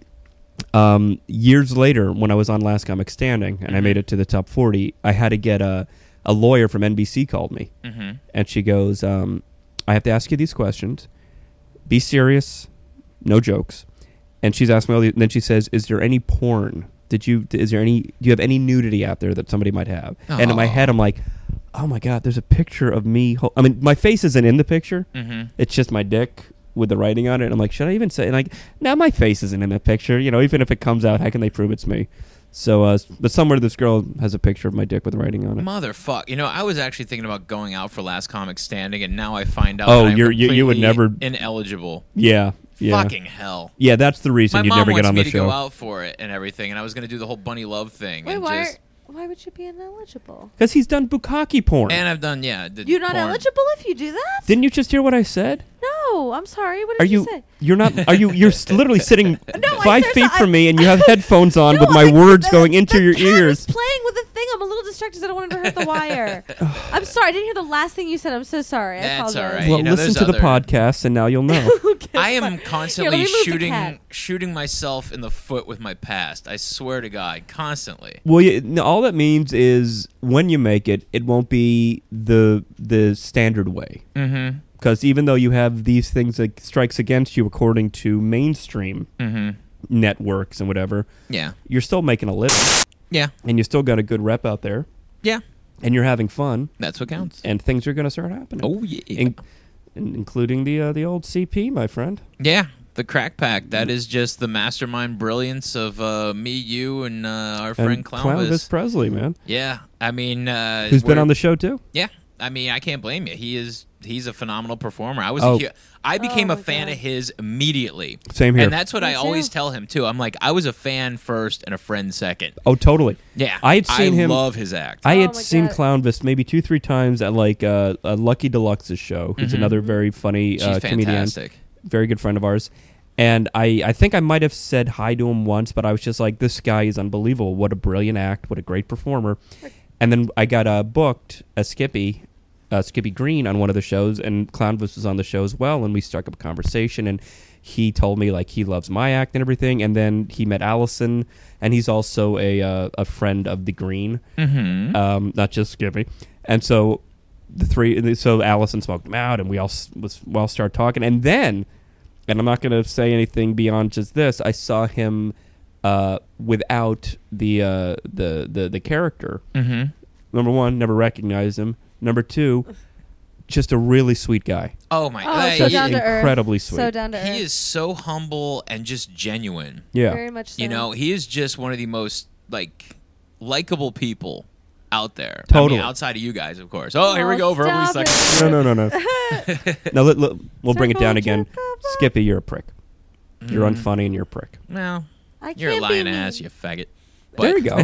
Um, years later, when I was on Last Comic Standing and I Mhm. made it to the top forty, I had to get a a lawyer from N B C called me. Mm-hmm. And she goes, um, I have to ask you these questions. Be serious, no jokes. And she's asked me all these, and then she says, "Is there any porn? Did you? Is there any? Do you have any nudity out there that somebody might have?" And in my Aw. head, I'm like, "Oh my god, there's a picture of me." Ho-. I mean, my face isn't in the picture. Mm-hmm. It's just my dick with the writing on it. And I'm like, should I even say? And like, now my face isn't in the picture. You know, even if it comes out, how can they prove it's me? So, uh, but somewhere this girl has a picture of my dick with writing on it. Motherfuck. You know, I was actually thinking about going out for Last Comic Standing, and now I find out Oh, that I'm you're- you- you would completely never- ineligible. Yeah, yeah, Fucking hell. yeah. That's the reason My you'd mom never get wants on me the to go show. out for it and everything, and I was going to do the whole Bunny Love thing. Wait, and why? just, Why would you be ineligible? Because he's done bukkake porn. and I've done, yeah. The You're not porn. eligible if you do that? Didn't you just hear what I said? No, I'm sorry. What Are did you, you? say? You're not. Are you? You're s- literally sitting No, I five said feet so- from I- me, and you have headphones on No, with my I- words the- going into the your cat ears. was playing with the thing. I'm a little distracted because I don't want him to hurt the wire. I'm sorry. I didn't hear the last thing you said. I'm so sorry. I That's all apologize. right. Well, you know, listen there's to the other- podcast, and now you'll know. Okay, I fine. am Here, constantly let me move the shooting cat. shooting myself in the foot with my past. I swear to God, constantly. Well, you, no, all that means is when you make it, it won't be the the standard way. Mm-hmm. Because even though you have these things that strikes against you according to mainstream Mm-hmm. networks and whatever, Yeah. you're still making a living, Yeah. and you still got a good rep out there, Yeah. and you're having fun, That's what counts. and things are going to start happening. Oh yeah. In- in- including the uh, the old C P, my friend. Yeah. The Crack Pack. That is just the mastermind brilliance of uh, me, you, and uh, our friend And Clownvis. Clownvis Presley, man, Yeah. I mean, uh, who's been we're- on the show too. Yeah, I mean, I can't blame you. He is he's a phenomenal performer. I was Oh. a, hu- I became Oh a my fan God. of his immediately. Same here. And that's what Me I always too. tell him too. I'm like, I was a fan first and a friend second. Oh, totally. Yeah, I had seen I him- love his act. I Oh had my seen God. Clownvis maybe two, three times at like uh, uh, Lucky Deluxe's show. Who's Mhm. another very funny She's uh, comedian, fantastic. very good friend of ours. And I, I think I might have said hi to him once, but I was just like, this guy is unbelievable. What a brilliant act. What a great performer. And then I got uh, booked as Skippy, uh, Skippy Green on one of the shows, and Clownvis was on the show as well, and we struck up a conversation, and he told me like he loves my act and everything, and then he met Allison, and he's also a uh, a friend of the Green, Mm-hmm. um, not just Skippy. And so the three, so Allison smoked him out, and we all s- was we all started talking, and then, and I'm not going to say anything beyond just this. I saw him uh, without the uh, the the the character. Mm-hmm. Number one, never recognized him. Number two, just a really sweet guy. Oh my! Oh, uh, so Just down he, to earth. incredibly sweet. So down to earth. he is so humble and just genuine. Yeah. Very much so. You know, he is just one of the most like likable people out there. I Totally. mean, outside of you guys, of course. Oh, here we Oh, go. Verbally stop sucking. it. No, no, no, no. no, let, let- we'll bring it down again. Circle, circle, Skippy, you're a prick. You're Mm. unfunny and you're a prick. Well, I you're a can't lying be ass, mean. you faggot. There you go.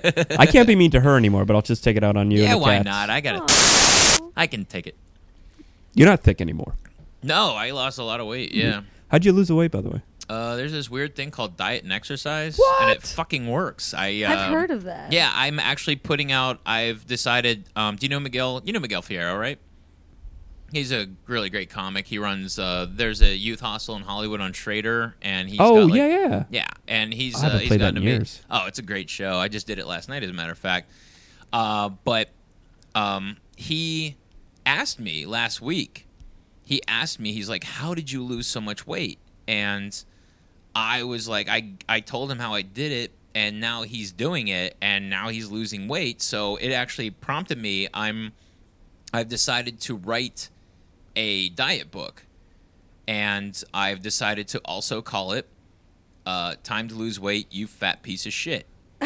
I can't be mean to her anymore, but I'll just take it out on you. Yeah, and the why cats. not? I got it. Aw. I can take it. You're not thick anymore. No, I lost a lot of weight. Yeah. How'd you lose the weight, by the way? Uh, there's this weird thing called diet and exercise, What? and it fucking works. I um, I've heard of that. Yeah, I'm actually putting out. I've decided. Um, do you know Miguel? You know Miguel Fierro, right? He's a really great comic. He runs. Uh, there's a youth hostel in Hollywood on Schrader, and he's Oh, got, like, yeah, yeah. yeah, and he's I haven't uh, he's played that gotten in to be- years. Oh, it's a great show. I just did it last night, as a matter of fact. Uh, but um, he asked me last week. He asked me. He's like, "How did you lose so much weight?" And I was like, I I told him how I did it, and now he's doing it, and now he's losing weight. So it actually prompted me. I'm I've decided to write a diet book, and I've decided to also call it uh, "Time to Lose Weight, You Fat Piece of Shit,"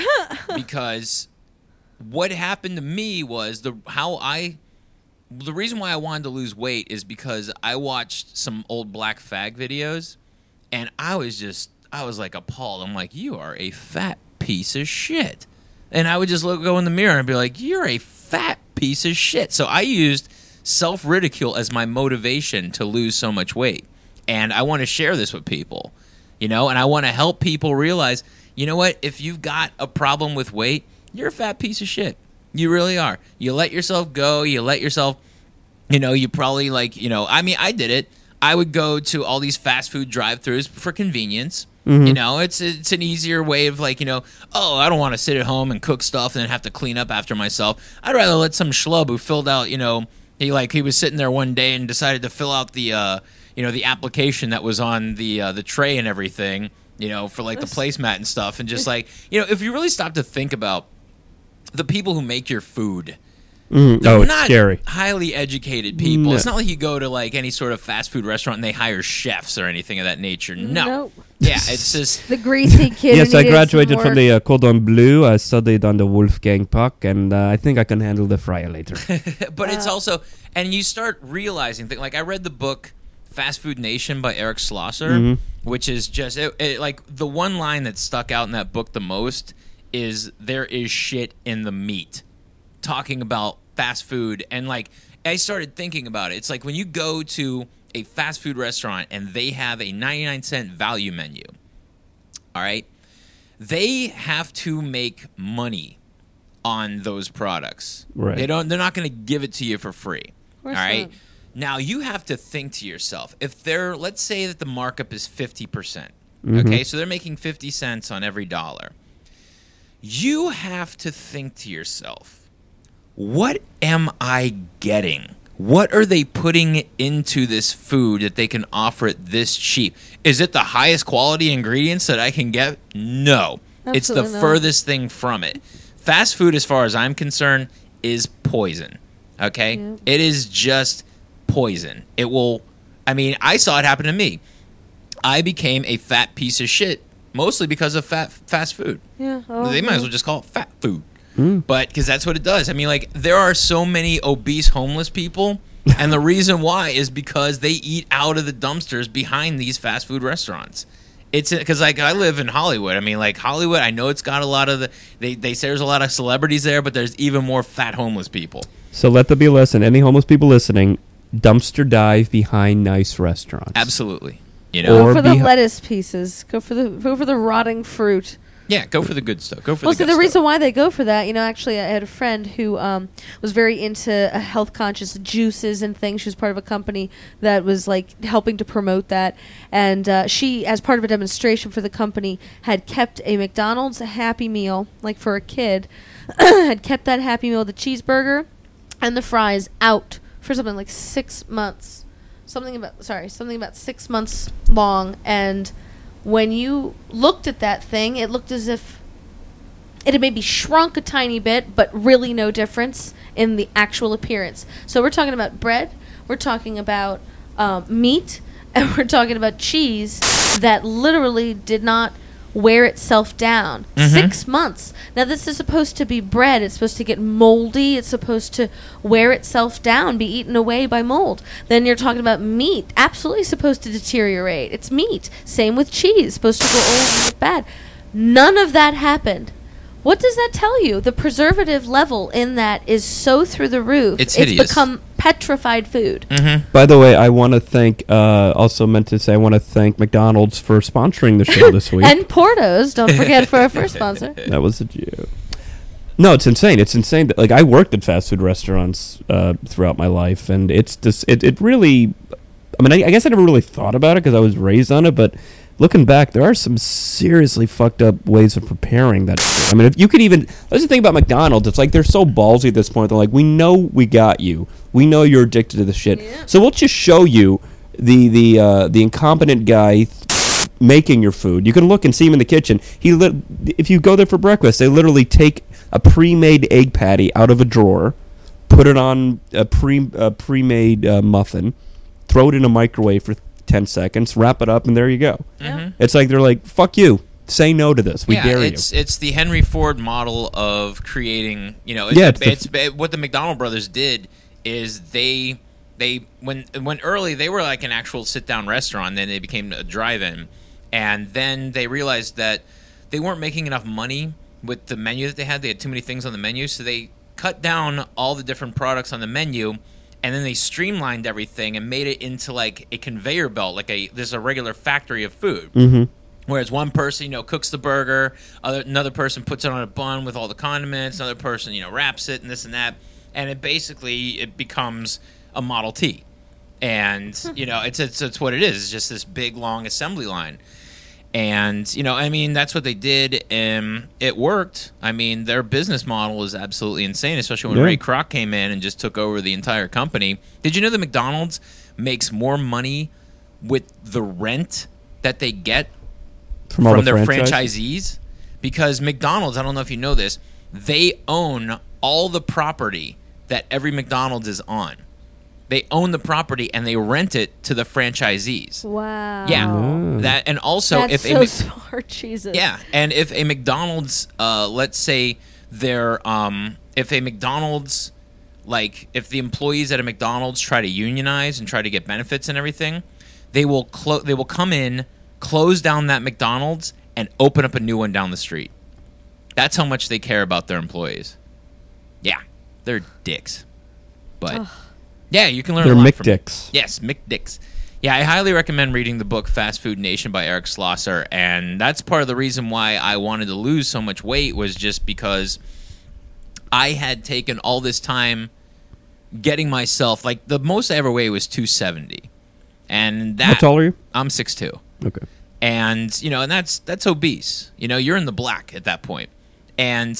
because what happened to me was the how I the reason why I wanted to lose weight is because I watched some old Black Fag videos. And I was just, I was like appalled. I'm like, you are a fat piece of shit. And I would just look, go in the mirror and be like, you're a fat piece of shit. So I used self-ridicule as my motivation to lose so much weight. And I want to share this with people, you know, and I want to help people realize, you know what, if you've got a problem with weight, you're a fat piece of shit. You really are. You let yourself go. You let yourself, you know, you probably like, you know, I mean, I did it. I would go to all these fast food drive-thrus for convenience. Mm-hmm. You know, it's it's an easier way of like, you know, oh, I don't want to sit at home and cook stuff and then have to clean up after myself. I'd rather let some schlub who filled out, you know, he like he was sitting there one day and decided to fill out the, uh, you know, the application that was on the uh, the tray and everything, you know, for like the placemat and stuff, and just like, you know, if you really stop to think about the people who make your food. Mm, oh, it's not scary. highly educated people. No. It's not like you go to like any sort of fast food restaurant and they hire chefs or anything of that nature. No. Nope. Yeah, it's just The greasy kid. Yes, who I needed graduated some from work. the uh, Cordon Bleu. I studied under Wolfgang Puck, and uh, I think I can handle the fryer later. but it's also and you start realizing that like I read the book Fast Food Nation by Eric Schlosser, Mm-hmm. which is just it, it, like the one line that stuck out in that book the most is there is shit in the meat. Talking about fast food, and like I started thinking about it. It's like when you go to a fast food restaurant and they have a ninety-nine cent value menu. All right? They have to make money on those products. Right. They don't they're not going to give it to you for free. All course right? not. Now you have to think to yourself, if they're let's say that the markup is fifty percent. Okay? So they're making fifty cents on every dollar. You have to think to yourself, what am I getting? What are they putting into this food that they can offer it this cheap? Is it the highest quality ingredients that I can get? No. It's the Absolutely not. furthest thing from it. Fast food, as far as I'm concerned, is poison. Okay? Yeah. It is just poison. It will, I mean, I saw it happen to me. I became a fat piece of shit, mostly because of fat fast food. Yeah. Oh, They might yeah. as well just call it fat food. But because that's what it does. I mean, like, there are so many obese homeless people, and the reason why is because they eat out of the dumpsters behind these fast food restaurants. It's because, like, I live in Hollywood. I mean, like, Hollywood, I know it's got a lot of the, they, they say there's a lot of celebrities there, but there's even more fat homeless people. So let there be a lesson. Any homeless people listening, dumpster dive behind nice restaurants. Absolutely. You know? Or Go for the behi- lettuce pieces. Go for the go for the rotting fruit. Yeah, go for the good stuff. Go for Well, the so good the reason stuff. why they go for that, you know, actually, I had a friend who um, was very into uh, health conscious juices and things. She was part of a company that was like helping to promote that, and uh, she, as part of a demonstration for the company, had kept a McDonald's Happy Meal, like for a kid, had kept that Happy Meal, the cheeseburger, and the fries out for something like six months, something about sorry, something about six months long, and when you looked at that thing, it looked as if it had maybe shrunk a tiny bit, but really no difference in the actual appearance. So we're talking about bread, we're talking about um, meat, and we're talking about cheese that literally did not wear itself down. Mhm. Six months. Now this is supposed to be bread. It's supposed to get moldy. It's supposed to wear itself down, be eaten away by mold. Then you're talking about meat. Absolutely supposed to deteriorate. It's meat. Same with cheese. Supposed to go old and look bad. None of that happened What does that tell you? The preservative level in that is so through the roof. It's It's hideous. become petrified food. Mm-hmm. By the way, I want to thank, uh, also meant to say, I want to thank McDonald's for sponsoring the show this week. And Portos, don't forget, for our first sponsor. That was a joke. No, it's insane. It's insane. That, like, I worked at fast food restaurants uh, throughout my life, and it's just, it, it really, I mean, I, I guess I never really thought about it because I was raised on it, but looking back, there are some seriously fucked up ways of preparing that. I mean, if you could even, that's the thing about McDonald's, it's like they're so ballsy at this point. They're like, we know we got you. We know you're addicted to the shit. Yeah. So we'll just show you the the uh, the incompetent guy making your food. You can look and see him in the kitchen. He li- if you go there for breakfast, they literally take a pre-made egg patty out of a drawer, put it on a pre a pre-made uh, muffin, throw it in a microwave for ten seconds, wrap it up, and there you go. Yeah. It's like they're like, fuck you. Say no to this. We yeah, dare it's you. it's the Henry Ford model of creating. You know, it's, Yeah, it's the- it's, it- what the McDonald brothers did is they they when when early they were like an actual sit down restaurant, then they became a drive-in, and then they realized that they weren't making enough money with the menu that they had. They had too many things on the menu, so they cut down all the different products on the menu. And then they streamlined everything and made it into like a conveyor belt, like a there's a regular factory of food. Mm-hmm. Whereas one person, you know, cooks the burger, other, another person puts it on a bun with all the condiments, another person, you know, wraps it and this and that, and it basically it becomes a Model T. And you know, it's it's it's what it is. It's just this big long assembly line. And, you know, I mean, that's what they did, and it worked. I mean, their business model is absolutely insane, especially when Yeah. Ray Kroc came in and just took over the entire company. Did you know that McDonald's makes more money with the rent that they get From from, all the their franchises? franchisees? Because McDonald's, I don't know if you know this, they own all the property that every McDonald's is on. They own the property and they rent it to the franchisees. Wow. Yeah, Oh. that and also That's if so a Mc- smart, Jesus. yeah, and if a McDonald's, uh, let's say they're um, if a McDonald's, like if the employees at a McDonald's try to unionize and try to get benefits and everything, they will clo- they will come in, close down that McDonald's, and open up a new one down the street. That's how much they care about their employees. Yeah, they're dicks, but yeah, you can learn. They're a lot from McDicks. Yes, McDicks. Yeah, I highly recommend reading the book Fast Food Nation by Eric Schlosser, and that's part of the reason why I wanted to lose so much weight was just because I had taken all this time getting myself, like the most I ever weighed was two seventy. And that How tall are you? I'm six two. Okay. And, you know, and that's that's obese. You know, you're in the black at that point. And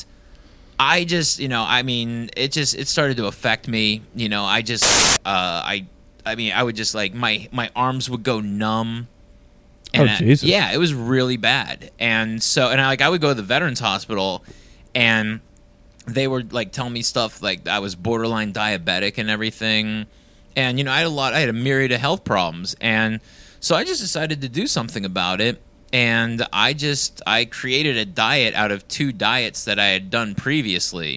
I just, you know, I mean, it just it started to affect me. You know, I just uh I I mean, I would just like my my arms would go numb. Oh, I- Jesus. yeah, it was really bad. And so and I like I would go to the Veterans Hospital and they were like telling me stuff like I was borderline diabetic and everything. And you know, I had a lot I had a myriad of health problems, and so I just decided to do something about it. And I just I created a diet out of two diets that I had done previously,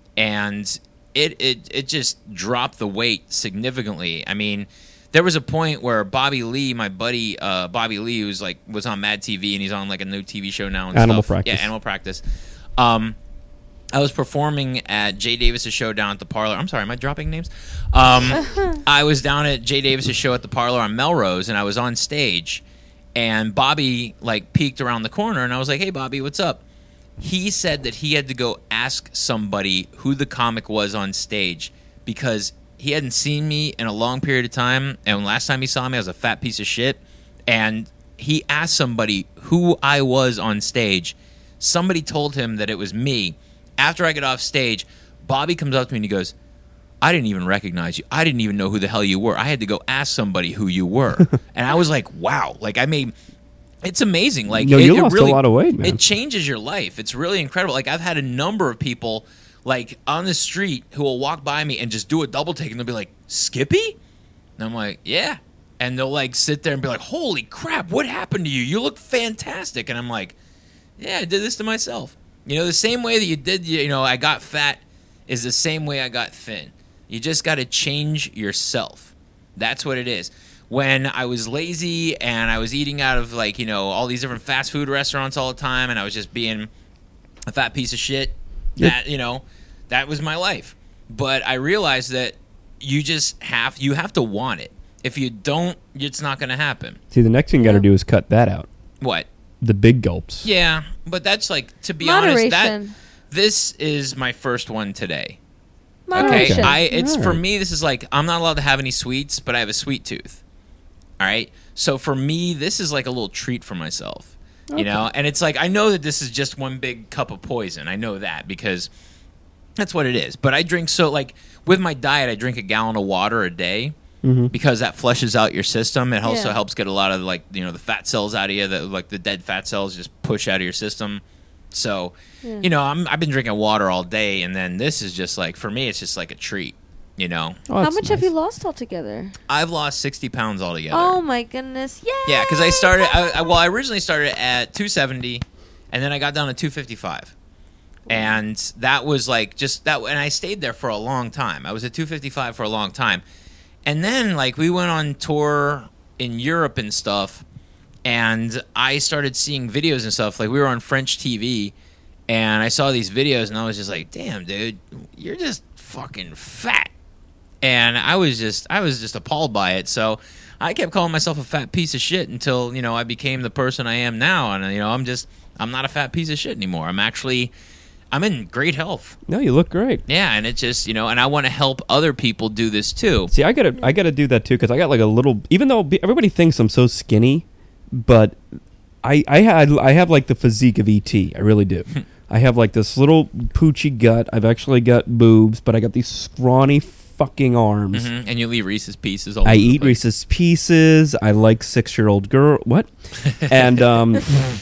and it it it just dropped the weight significantly. I mean, there was a point where Bobby Lee, my buddy uh, Bobby Lee, who's like was on Mad T V and he's on like a new T V show now and Animal stuff. Practice. Yeah, Animal Practice. Um, I was performing at Jay Davis's show down at the Parlor. I'm sorry, am I dropping names? Um, I was down at Jay Davis's show at the Parlor on Melrose, and I was on stage, and Bobby like peeked around the corner, and I was like, "Hey, Bobby, what's up?" He said that he had to go ask somebody who the comic was on stage because he hadn't seen me in a long period of time, and last time he saw me, I was a fat piece of shit, and he asked somebody who I was on stage. Somebody told him that it was me. After I get off stage, Bobby comes up to me and he goes, I didn't even recognize you. I didn't even know who the hell you were. I had to go ask somebody who you were. And I was like, wow. Like, I mean, it's amazing. Like, Yo, it, you it lost a really, lot of weight, man. It changes your life. It's really incredible. Like, I've had a number of people, like, on the street who will walk by me and just do a double take, and they'll be like, Skippy? And I'm like, yeah. And they'll, like, sit there and be like, holy crap, what happened to you? You look fantastic. And I'm like, yeah, I did this to myself. You know, the same way that you did, you know, I got fat is the same way I got thin. You just got to change yourself. That's what it is. When I was lazy and I was eating out of, like, you know, all these different fast food restaurants all the time, and I was just being a fat piece of shit. Yep. That, you know, that was my life. But I realized that you just have you have to want it. If you don't, it's not going to happen. See, the next thing you got to do is cut that out. What? The big gulps. Yeah, but that's like, to be honest, Moderation. that this is my first one today. Moderation. Okay, I it's for Alright. me. This is like, I'm not allowed to have any sweets, but I have a sweet tooth. All right, so for me, this is like a little treat for myself, you know. And it's like, I know that this is just one big cup of poison. I know that because that's what it is. But I drink so like with my diet, I drink a gallon of water a day Mm-hmm. because that flushes out your system. It also Yeah. helps get a lot of like you know the fat cells out of you, that like the dead fat cells just push out of your system. So, Yeah. you know, I'm, I've been drinking water all day, and then this is just like, for me, it's just like a treat, you know? Oh, How that's much have nice. you lost altogether? I've lost sixty pounds altogether. Oh my goodness! Yay! Yeah, because I started, I, I, well, I originally started at two seventy, and then I got down to two fifty-five. And that was like just that, and I stayed there for a long time. I was at two fifty-five for a long time. And then, like, we went on tour in Europe and stuff, and I started seeing videos and stuff. Like, we were on French T V, and I saw these videos, and I was just like, damn, dude, you're just fucking fat. And I was just, I was just appalled by it. So I kept calling myself a fat piece of shit until, you know, I became the person I am now. And, you know, I'm just, I'm not a fat piece of shit anymore. I'm actually, I'm in great health. No, you look great. Yeah, and it just, you know, and I want to help other people do this too. See, I gotta, I gotta do that too because I got like a little. Even though be- everybody thinks I'm so skinny, but I, I had, I have like the physique of E T. I really do. I have like this little poochy gut. I've actually got boobs, but I got these scrawny fucking arms. Mhm. And you leave Reese's Pieces all I over the eat place. Reese's Pieces. I like six-year-old girl. What? And um,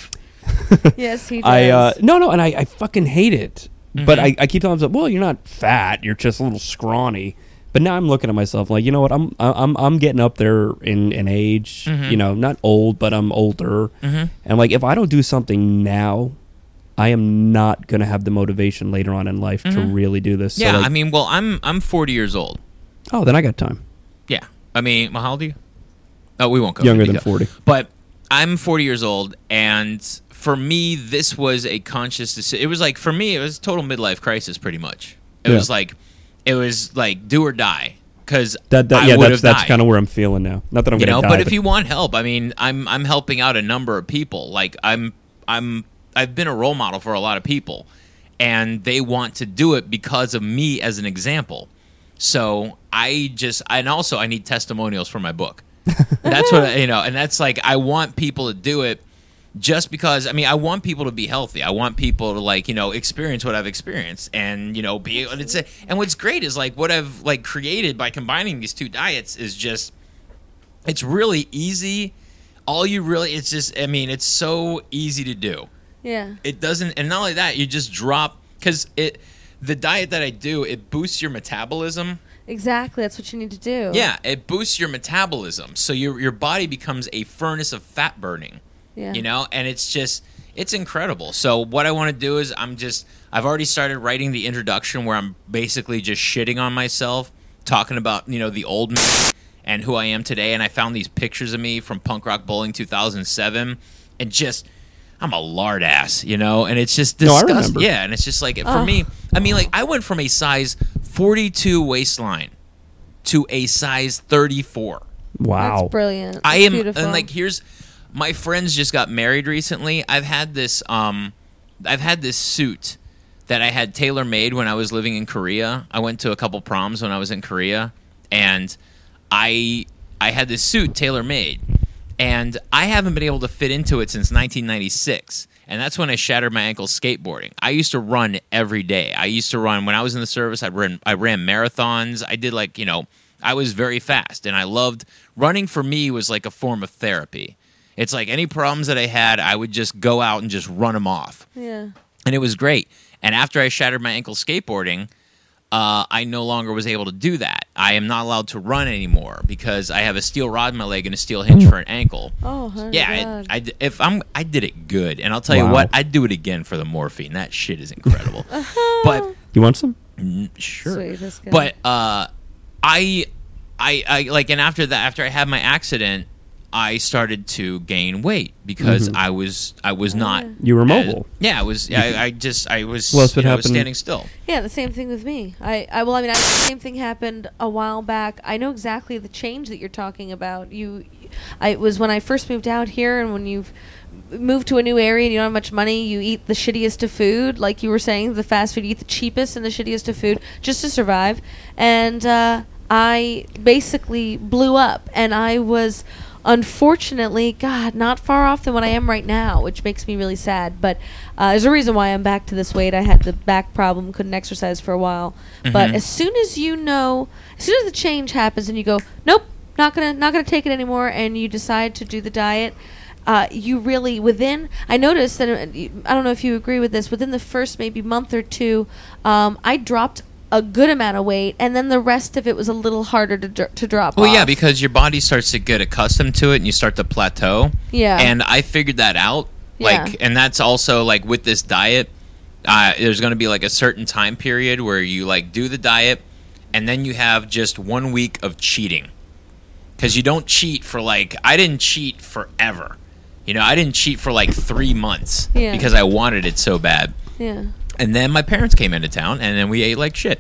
Yes, he does. I uh, no, no, and I, I fucking hate it. But Mhm. I, I keep telling myself, well, you're not fat. You're just a little scrawny. But now I'm looking at myself like, you know what? I'm I'm I'm getting up there in, in age. Mhm. You know, not old, but I'm older. Mhm. And I'm like, if I don't do something now, I am not going to have the motivation later on in life to Mhm. really do this. So, Yeah, like, I mean, well, I'm I'm forty years old. oh, then I got time. Yeah, I mean, well, how old are you? Oh, we won't go Younger into than detail. forty. But I'm forty years old, and for me, this was a conscious decision. It was like, for me, it was a total midlife crisis, pretty much. It Yeah. was like, it was like do or die, because That, that I yeah, would that's have that's died. kind of where I'm feeling now. Not that I'm you going know. to die, But if you want help, I mean, I'm I'm helping out a number of people. Like I'm I'm I've been a role model for a lot of people, and they want to do it because of me as an example. So I just, and also I need testimonials for my book. That's what I, you know, and that's like, I want people to do it just because, I mean, I want people to be healthy. I want people to, like, you know, experience what I've experienced, and, you know, be, and it's a, and what's great is like what I've like created by combining these two diets is just, it's really easy. All you really, it's just, I mean, it's so easy to do. Yeah. It doesn't, and not only that, you just drop, because it, the diet that I do, it boosts your metabolism. Exactly. That's what you need to do. Yeah, it boosts your metabolism, so your your body becomes a furnace of fat burning. Yeah. You know, and it's just, it's incredible. So what I want to do is, I'm just, I've already started writing the introduction where I'm basically just shitting on myself, talking about, you know, the old me and who I am today. And I found these pictures of me from Punk Rock Bowling two thousand seven, and just, I'm a lard ass, you know, and it's just No, I disgusting. remember. Yeah, and it's just like, for Oh. me, I mean, like, I went from a size forty-two waistline to a size thirty-four. wow. That's brilliant. I That's am, beautiful. and like, here's, my friends just got married recently. I've had this, um, I've had this suit that I had tailor made when I was living in Korea. I went to a couple proms when I was in Korea, and I, I had this suit tailor made, and I haven't been able to fit into it since nineteen ninety-six. And that's when I shattered my ankle skateboarding. I used to run every day. I used to run when I was in the service. I ran, I ran marathons. I did, like, you know, I was very fast, and I loved running. For me, was like a form of therapy. It's like any problems that I had, I would just go out and just run them off. yeah. And it was great. And after I shattered my ankle skateboarding, uh, I no longer was able to do that. I am not allowed to run anymore because I have a steel rod in my leg and a steel hinge for an ankle. Oh, honey Yeah, God. it, I d- if I'm I did it good, and I'll tell Wow. you what, I'd do it again for the morphine. That shit is incredible. But You want some? mm, sure, Sweet, that's good. but uh, I, I, I like, and after that, after I had my accident, I started to gain weight because Mhm. I was I was not. You were as- mobile. yeah, I was. I, I just I was. Well, that's what you know, I was happened- standing still. Yeah, the same thing with me. I, I well, I mean, I, the same thing happened a while back. I know exactly the change that you're talking about. You, I it was when I first moved out here, and when you've moved to a new area and you don't have much money, you eat the shittiest of food, like you were saying, the fast food. You eat the cheapest and the shittiest of food just to survive. And uh, I basically blew up, and I was. Unfortunately, God, not far off than what I am right now, which makes me really sad. But uh, there's a reason why I'm back to this weight. I had the back problem, couldn't exercise for a while. But Mhm. as soon as you know, as soon as the change happens and you go, nope, not gonna, not gonna take it anymore, and you decide to do the diet, uh, you really within. I noticed that uh, I don't know if you agree with this. Within the first maybe month or two, um, I dropped a good amount of weight, and then the rest of it was a little harder to dr- to drop Well, off. yeah, because your body starts to get accustomed to it, and you start to plateau. Yeah. And I figured that out. Like, Yeah. and that's also like with this diet. Uh, there's going to be like a certain time period where you like do the diet, and then you have just one week of cheating, because you don't cheat for like I didn't cheat forever. You know, I didn't cheat for like three months Yeah. because I wanted it so bad. yeah. And then my parents came into town, and then we ate like shit.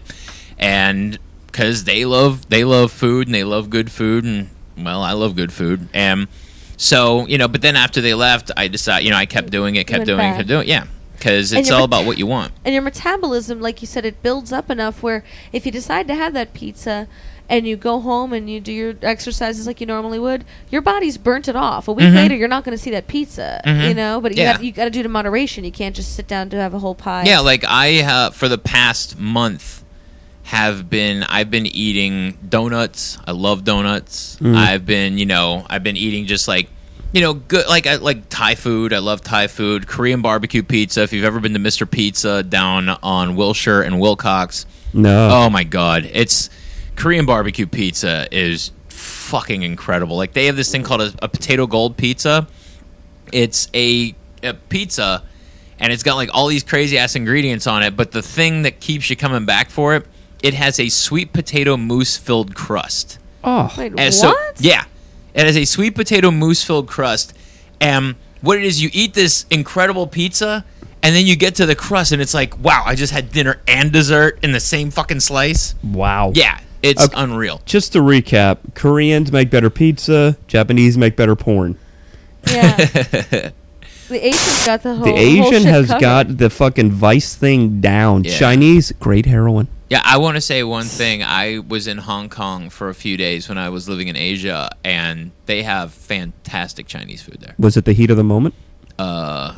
And because they love they love food, and they love good food, and well, I love good food. And so, you know, but then after they left, I decided, you know, I kept doing it, kept went doing it, back. kept doing it. Yeah, because And it's your all meta- about what you want. And your metabolism, like you said, it builds up enough where if you decide to have that pizza and you go home and you do your exercises like you normally would, your body's burnt it off. A week Mhm. later, you're not going to see that pizza, Mhm. you know. But you Yeah. got you got to do it in moderation. You can't just sit down to have a whole pie. Yeah, like I uh, for the past month have been I've been eating donuts. I love donuts. Mm. I've been, you know, I've been eating just like, you know, good like I like Thai food. I love Thai food, Korean barbecue pizza. If you've ever been to Mister Pizza down on Wilshire and Wilcox, No. oh my god, it's Korean barbecue pizza is fucking incredible. Like they have this thing called a, a potato gold pizza. It's a, a pizza, and it's got like all these crazy ass ingredients on it. But the thing that keeps you coming back for it, it has a sweet potato mousse filled crust. Oh. Wait, And what? so yeah, it has a sweet potato mousse filled crust. And what it is, you eat this incredible pizza, and then you get to the crust, and it's like, wow, I just had dinner and dessert in the same fucking slice. Wow. Yeah, it's Okay. unreal. Just to recap, Koreans make better pizza, Japanese make better porn. Yeah. The Asian got the whole. The whole Asian shit has covered. got the fucking vice thing down. Yeah. Chinese, great heroin. Yeah, I want to say one thing. I was in Hong Kong for a few days when I was living in Asia, and they have fantastic Chinese food there. Was it the heat of the moment? Uh,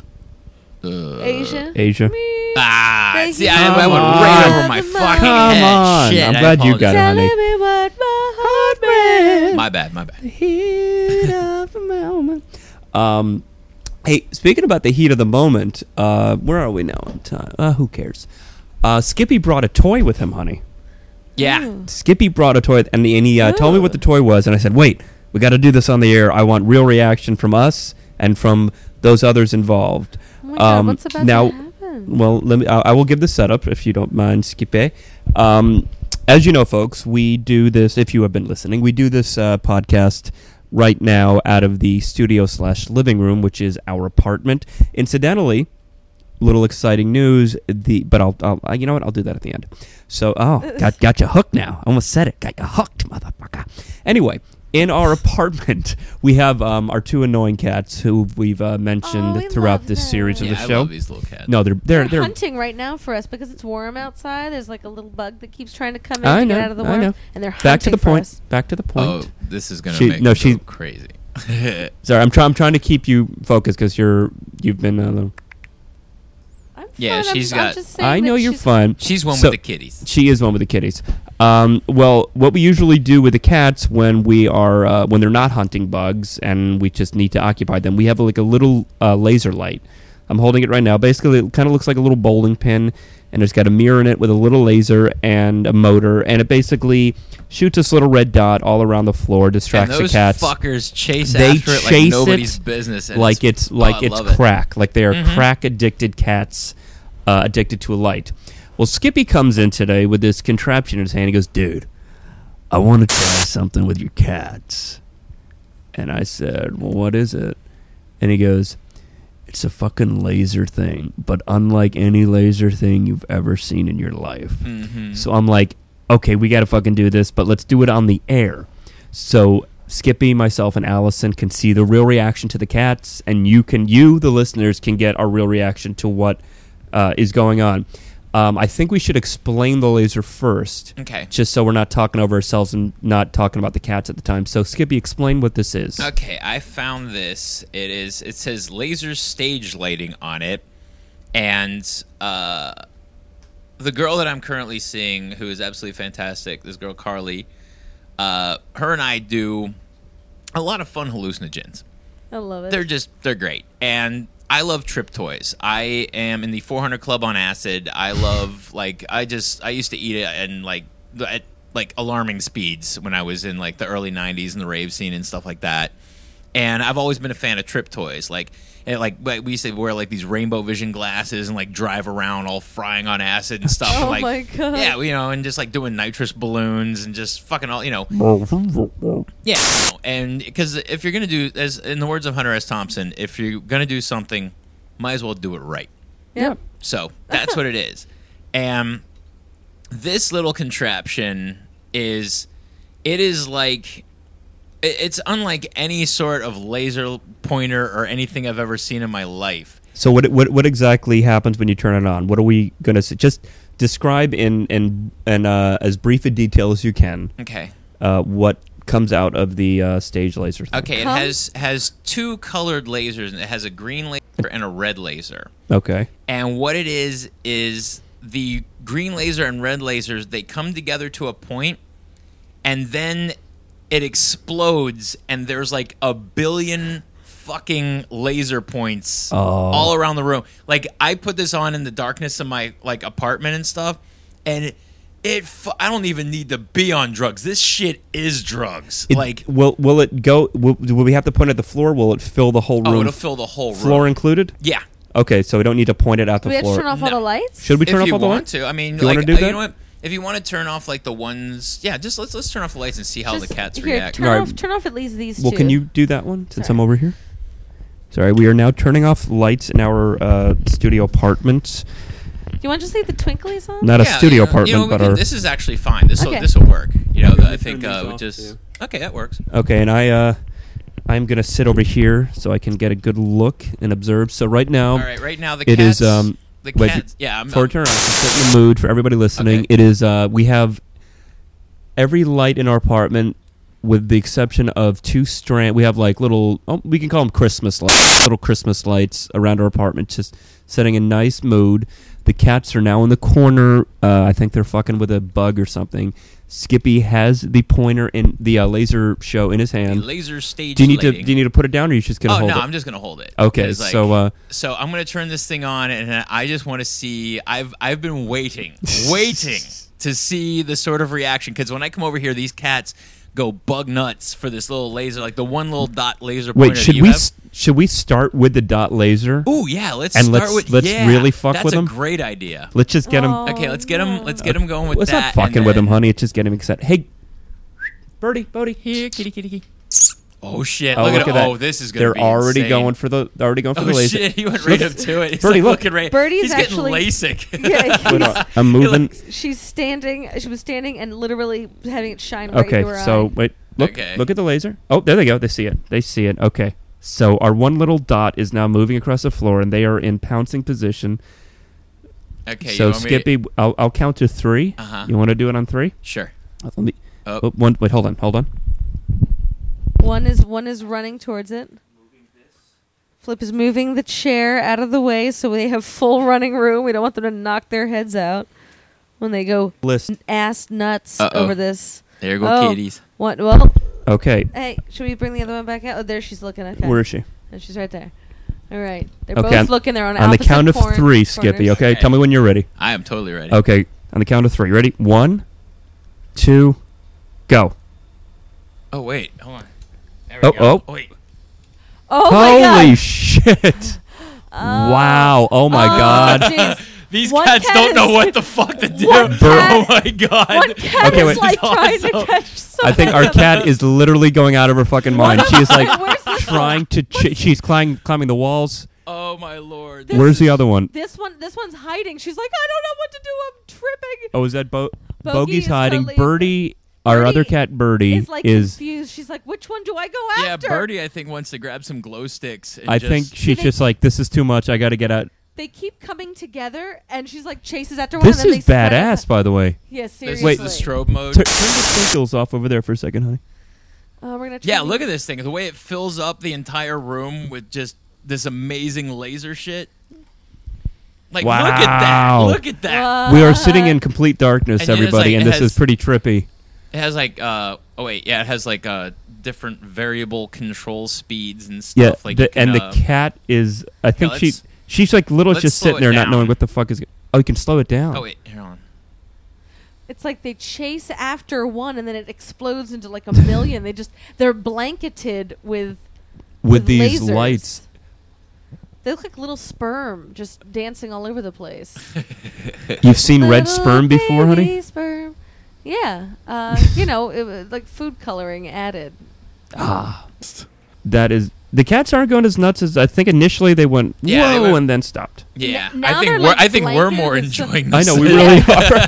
uh, Asia. Asia. Me. Ah, Thank see, you. I, I went Come right on. over my fucking Come head. on. Shit, I'm I glad you got it, apologize. honey. Telling me what my heart meant. My bad, my bad. Heat of the moment. Um, hey, speaking about the heat of the moment, uh, where are we now in time? Uh, who cares? Uh, Skippy brought a toy with him, honey. Yeah. Ooh. Skippy brought a toy, and, the, and he uh, told me what the toy was, and I said, wait, we got to do this on the air. I want real reaction from us and from those others involved. Oh my God, Um, what's about now, to happen? Well, let me. I, I will give the setup if you don't mind, Skippe. Um, as you know, folks, we do this. If you have been listening, we do this uh, podcast right now out of the studio slash living room, which is our apartment. Incidentally, little exciting news. The but I'll, I'll uh, you know what? I'll do that at the end. So oh, got got you hooked now. Almost said it. Got you hooked, motherfucker. Anyway. In our apartment, we have um, our two annoying cats who we've uh, mentioned Oh, we throughout love this them. series of Yeah, the I show. love these little cats. No, they're they're They're, they're. hunting right now for us because it's warm outside. There's like a little bug that keeps trying to come in I to know, get out of the I warmth, know. and they're hunting Back to the for point. us. Back to the point. Oh, this is gonna She- make no, me she- go crazy. Sorry, I'm trying. I'm trying to keep you focused because you're you've been. Uh, I'm Yeah, fine. she's I'm, I'm got- just saying I know that you're she's- fun. She's one So- with the kitties. She is one with the kitties. Um, well, what we usually do with the cats when we are uh, when they're not hunting bugs and we just need to occupy them, we have like a little uh, laser light. I'm holding it right now. Basically, it kind of looks like a little bowling pin, and it's got a mirror in it with a little laser and a motor, and it basically shoots this little red dot all around the floor, And distracts those the cats. fuckers chase They after it like chase nobody's it business. And like it's like oh, I it's love it. crack. Like they are Mhm. crack addicted cats, uh, addicted to a light. Well, Skippy comes in today with this contraption in his hand. He goes, "Dude, I want to try something with your cats." And I said, well, what is it? And he goes, it's a fucking laser thing, but unlike any laser thing you've ever seen in your life. Mm-hmm. So I'm like, okay, we got to fucking do this, but let's do it on the air. So Skippy, myself, and Allison can see the real reaction to the cats, and you can, you, the listeners, can get our real reaction to what uh, is going on. Um, I think we should explain the laser first. Okay. Just so we're not talking over ourselves and not talking about the cats at the time. So, Skippy, explain what this is. Okay, I found this. It is. It says laser stage lighting on it, and uh, the girl that I'm currently seeing, who is absolutely fantastic, this girl Carly, uh, her and I do a lot of fun hallucinogens. I love it. They're just they're great, and I love trip toys. I am in the four hundred Club on acid. I love like I just I used to eat it and like the, at like alarming speeds when I was in like the early nineties and the rave scene and stuff like that. And I've always been a fan of trip toys. Like and like we used to wear like these rainbow vision glasses and like drive around all frying on acid and stuff. Oh like, my God. Yeah, you know, and just like doing nitrous balloons and just fucking all you know. Yeah, and because if you're gonna do, as in the words of Hunter S. Thompson, if you're gonna do something, might as well do it right. Yep. So that's what it is. And this little contraption is, it is like, it- it's unlike any sort of laser pointer or anything I've ever seen in my life. So, what, what what exactly happens when you turn it on? What are we going to just describe in, in, in uh, as brief a detail as you can Okay. uh, what comes out of the uh, stage laser thing? Okay, it Come- has has two colored lasers, and it has a green laser and a red laser. Okay. And what it is is the green laser and red lasers, they come together to a point, and then it explodes, and there's like a billion fucking laser points Oh. all around the room. Like I put this on in the darkness of my like apartment and stuff, and it, it fu- I don't even need to be on drugs. This shit is drugs. It- like will will it go? Will, will we have to point at the floor? Will it fill the whole room? oh, it'll fill the whole room. floor included? Yeah. Okay, so we don't need to point it at Do the we have to floor. turn off all No. the lights? Should we turn if off you all the want lights? to, I mean, Do you like, wanna do uh, that? you know what? If you want to turn off like the ones, yeah, just let's let's turn off the lights and see how Just- the cats here, react. Turn Right. off, turn off at least these Well, two. can you do that one since Sorry. I'm over here? Sorry, we are now turning off lights in our uh, studio apartment. Do you want to just leave the twinklies on? Not a Yeah, studio you know, apartment, you know, we but can- our. this is actually fine. This will Okay. this will work. You know, can I we think turn uh, these we off, just too? okay. That works. Okay, and I uh, I'm gonna sit over here so I can get a good look and observe. So right now, All right, right now the it cats. is, um, the wait, cats. Yeah, I'm, for I'm- turn set your mood for everybody listening. Okay. It is uh, we have every light in our apartment, with the exception of two strand. We have like little, oh, we can call them Christmas lights, little Christmas lights around our apartment, just setting a nice mood. The cats are now in the corner. Uh, I think they're fucking with a bug or something. Skippy has the pointer in the uh, laser show in his the hand. laser stage. Do you need to? lighting. Do you need to put it down, or are you just gonna Oh hold no, it? I'm just gonna hold it. Okay, 'Cause, like, so uh, so I'm gonna turn this thing on, and I just want to see. I've I've been waiting, waiting to see the sort of reaction, because when I come over here, these cats go bug nuts for this little laser, like the one little dot laser pointer wait, should that you we have. s- should we start with the dot laser? Ooh, yeah, let's And start let's- with let's yeah, really fuck that's with a 'em? great idea. Let's just get him. Oh, Okay, let's get him. no. Let's get him going with Let's that. not and fucking with him, then- honey. It's just getting him excited. Hey, Birdie, Bodie. Here, kitty, kitty, kitty. Oh shit! Oh, look, look at, at that. Oh, this is gonna They're be already insane. going for the. They're already going for Oh the laser. shit! He went right up to it. He's Birdie, like look. looking right. Birdie's he's actually- getting LASIK. Yeah, Wait, he's- I'm moving. she's standing. She was standing and literally having it shine right Okay, into her so eye. wait. Look. Okay. Look at the laser. Oh, there they go. They see it. They see it. Okay. So our one little dot is now moving across the floor, and they are in pouncing position. Okay. so you want me to- Skippy, I'll, I'll count to three. Uh-huh. You want to do it on three? Sure. Let me. Oh. Oh, one. Wait. Hold on. Hold on. One is one is running towards it. Flip is moving the chair out of the way so they have full running room. We don't want them to knock their heads out when they go List. ass nuts Uh-oh. over this. There go Oh. kitties. What? Well, Okay. hey, should we bring the other one back out? Oh, there she's looking. Okay, Where is she? and she's right there. All right, they're Okay, both on- looking. They're on On the opposite count of corn- three, Skippy. corners. Okay? Okay. Tell me when you're ready. I am totally ready. Okay. On the count of three. Ready? One, two, go. Oh wait, hold on. There we Oh, go. oh. wait. Oh my Holy god! shit! Oh. Wow. Oh my Oh, god. jeez. These One cats cat don't know is- what the fuck to do. One Oh cat- my god. One cat Okay, is wait. like This is trying to awesome. catch something. I think our cat is literally going out of her fucking mind. She is like Where's this trying to. Ch- she's climbing climbing the walls. Oh my lord. This Where's is- the other one? This one, this one's hiding. She's like, I don't know what to do. I'm tripping. Oh, is that Bo- Bogey Bogey's is hiding? totally- Birdie, our Birdie other cat, Birdie, Is like is. confused. She's like, which one do I go Yeah, after? Birdie, I think, wants to grab some glow sticks. And I just, think she's they- just like, this is too much. I got to get out. They keep coming together, and she's like chases after one. This and then is they spread badass, apart. by the way. Yeah, This seriously. is the strobe mode. Turn turn the twinkles off over there for a second, honey. Uh, we're gonna try Yeah, to- look at this thing. The way it fills up the entire room with just this amazing laser shit. Like, look at that. Wow. Look at that. What? We are sitting in complete darkness, And then it's everybody, like- and it this has- is pretty trippy. It has like, uh, oh wait, yeah, it has like uh, different variable control speeds and stuff. Yeah, like the, you can, and the uh, cat is. I think she let's- she's like little, let's just slow sitting it there, not down. knowing what the fuck is. Oh, you can slow it down. Oh wait, here on. It's like they chase after one, and then it explodes into like a million. They just they're blanketed with with, with these lasers. lights. They look like little sperm just dancing all over the place. You've seen red Little sperm before, honey? baby Sperm. Yeah, uh, you know, it was like food coloring added. Ah, that is. The cats aren't going as nuts as I think initially they went. Yeah, they whoa, went- and then stopped. Yeah, N- now I think they're, we're like, I think we're more blanketed with some- enjoying I this. know we than- really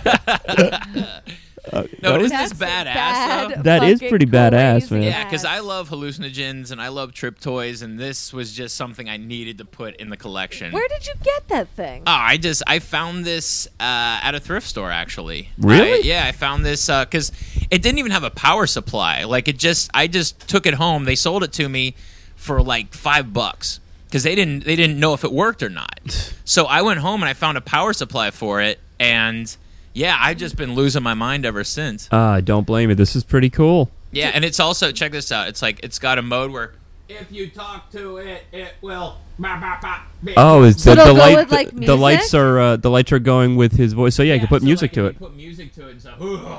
are. Uh, No, that it was- is this badass bad though. That is fucking pretty badass, crazy man. Yeah, because I ass. love hallucinogens and I love trip toys, and this was just something I needed to put in the collection. Where did you get that thing? Oh, I just I found this uh, at a thrift store actually. Really? I- yeah, I found this because it didn't even have a power supply. Like it just I just took it home. They sold it to me for like five bucks because they didn't they didn't know if it worked or not. So I went home and I found a power supply for it, and yeah, I've just been losing my mind ever since. Ah, don't blame me. This is pretty cool. Yeah, and it's also check this out. It's like it's got a mode where if you talk to it, it will. Bah, bah, bah, bah. Oh, is So the, the it'll go light? with, like, the, the lights music? are uh, the lights are going with his voice. So yeah, you can put so, music like, to if it. you put music to it and stuff.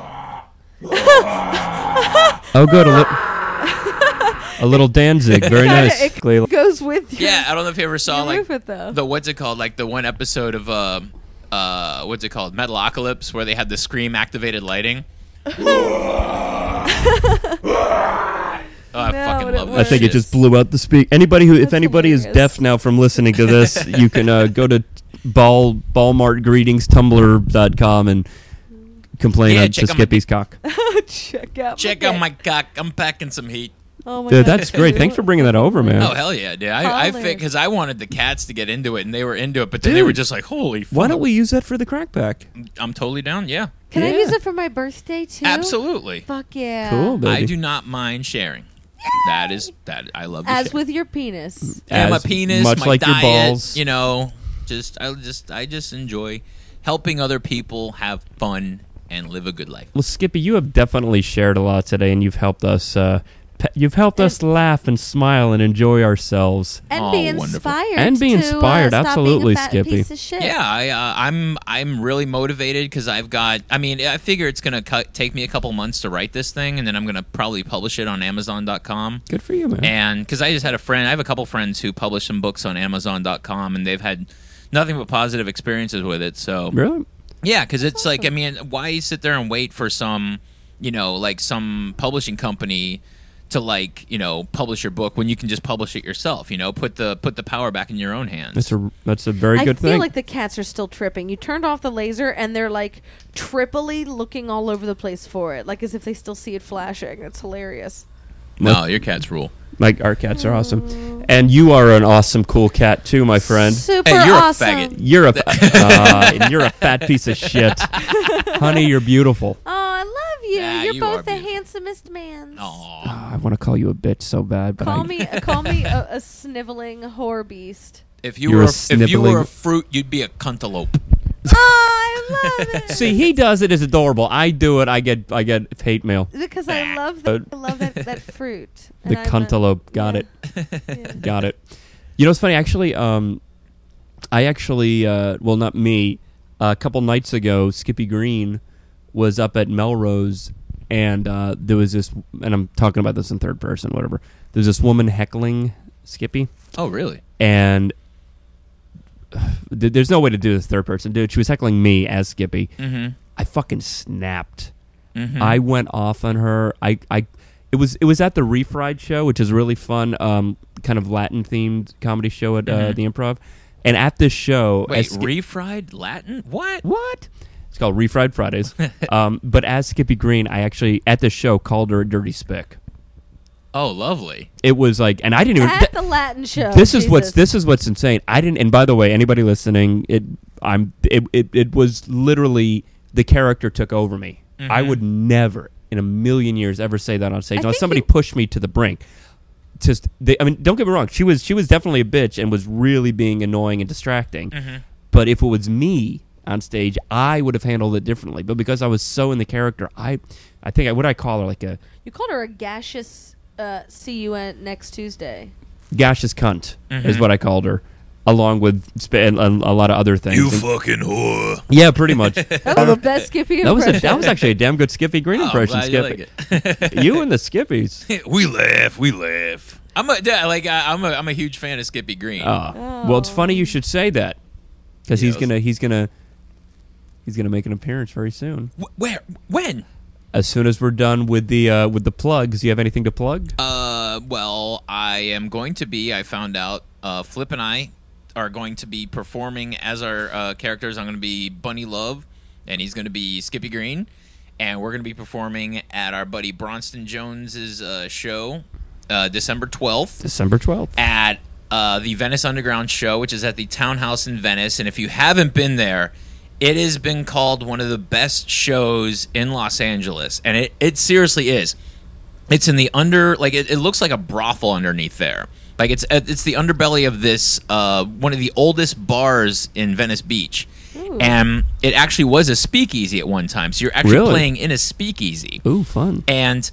Oh, good. A, li- a little Danzig. Very nice. It Clayla. goes with your, Yeah, I don't know if you ever saw your like roof it though. the what's it called? Like the one episode of uh, uh, what's it called? Metalocalypse, where they had the Scream activated lighting. Oh, I No, fucking but it love I this think it shit. just blew out the speak. Anybody who, if That's anybody is hilarious. deaf now from listening to this, you can uh, go to ball ballmart greetings tumblr dot com and complain Yeah, on check to out my- Skippy's cock. Check out. Check my out dick. my cock. I'm packing some heat. Oh my Dude, God. that's great. Thanks for bringing that over, man. Oh hell yeah, dude! I I Hilarious. think because I wanted the cats to get into it, and they were into it, but then they were Dude, just like, "Holy, fuck. Why don't we use that for the crackback? I'm totally down. Yeah, Can I Yeah. use it for my birthday too? absolutely. Fuck yeah. Cool, baby. I do not mind sharing. That is that I love. To As share. with your penis. yeah, my As penis, much my like your diet, balls. You know, just I just I just enjoy helping other people have fun and live a good life. Well, Skippy, you have definitely shared a lot today, and you've helped us. Uh, pe- you've helped us laugh and smile and enjoy ourselves. And Oh, be wonderful. inspired. And be to, inspired, uh, stop absolutely, being a fat Skippy. Piece of shit. Yeah, I uh, I'm I'm really motivated because I've got. I mean, I figure it's gonna cut, take me a couple months to write this thing, and then I'm gonna probably publish it on Amazon dot com. Good for you, man. And because I just had a friend, I have a couple friends who publish some books on Amazon dot com, and they've had nothing but positive experiences with it. So really? yeah, because it's like, I mean, why sit there and wait for some, you know, like some publishing company to like, you know, publish your book when you can just publish it yourself? You know, put the put the power back in your own hands. That's a that's a very I good feel thing. like the cats are still tripping. You turned off the laser and they're like triply looking all over the place for it, like as if they still see it flashing. It's hilarious. no, your cats rule. Like our cats are awesome, and you are an awesome, cool cat too, my friend. Super Hey, you're a awesome. faggot. You're a fa- uh, and you're a fat piece of shit, honey. You're beautiful. Oh, I love you. Yeah, You're you both are the beautiful. handsomest man. Aw. Oh, I want to call you a bitch so bad, but Call I, me, uh, call me a, a sniveling whore beast. If you You're were a a, if you sniveling- were a fruit, you'd be a cantaloupe. Oh, I love it. See, he does it. It's adorable. I do it. I get I get hate mail. Because I love the, I love that, that fruit. The And I'm a- cantaloupe. Got yeah. it. Yeah. Got it. You know, it's funny. Actually, um, I actually, uh, well, not me. A couple nights ago, Skippy Green was up at Melrose, and uh, there was this. And I'm talking about this in third person, whatever. There's this woman heckling Skippy, Oh, really? and th- there's no way to do this third person, dude. She was heckling me as Skippy. Mm-hmm. I fucking snapped. Mm-hmm. I went off on her. I, I, it was it was at the Refried show, which is a really fun, um, kind of Latin themed comedy show at uh, Mhm. the Improv. And at this show, Wait, as Sk- refried Latin? What? what? It's called Refried Fridays. um, but as Skippy Green, I actually at this show called her a dirty spick. Oh, lovely. It was like, and I didn't even. At th- the Latin show. this is what's Jesus. this is what's insane. I didn't. And by the way, anybody listening, it I'm it it, it was literally the character took over me. Mm-hmm. I would never in a million years ever say that on stage. I Unless think somebody you- pushed me to the brink. Just, they, I mean, don't get me wrong. She was she was definitely a bitch and was really being annoying and distracting. Mm-hmm. But if it was me on stage, I would have handled it differently. But because I was so in the character, I I think I what I call her like a You called her a gaseous uh, see you at next Tuesday. gaseous cunt Mhm. is what I called her, along with sp- and a, a lot of other things. And- fucking whore. yeah, pretty much. That was the best Skippy That was a, impression. that was actually a damn good Skippy Green Oh, impression. glad you Skippy, like it. you and the Skippies. We laugh. We laugh. I'm a yeah, like I, I'm a I'm a huge fan of Skippy Green. Oh. Well, it's funny you should say that because he's Yes. gonna he's gonna he's gonna make an appearance very soon. Wh- Where? When? As soon as we're done with the uh, with the plugs, do you have anything to plug? Uh, well, I am going to be. I found out. Uh, Flip and I are going to be performing as our uh, characters. I'm going to be Bunny Love, and he's going to be Skippy Green, and we're going to be performing at our buddy Bronston Jones's uh, show, uh, December twelfth. December twelfth. At uh, the Venice Underground show, which is at the Townhouse in Venice. And if you haven't been there, it has been called one of the best shows in Los Angeles. And it, it seriously is. It's in the under, like, it, it looks like a brothel underneath there. Like, it's it's the underbelly of this, uh, one of the oldest bars in Venice Beach. Ooh. And it actually was a speakeasy at one time. So you're actually Really? playing in a speakeasy. Ooh, fun. And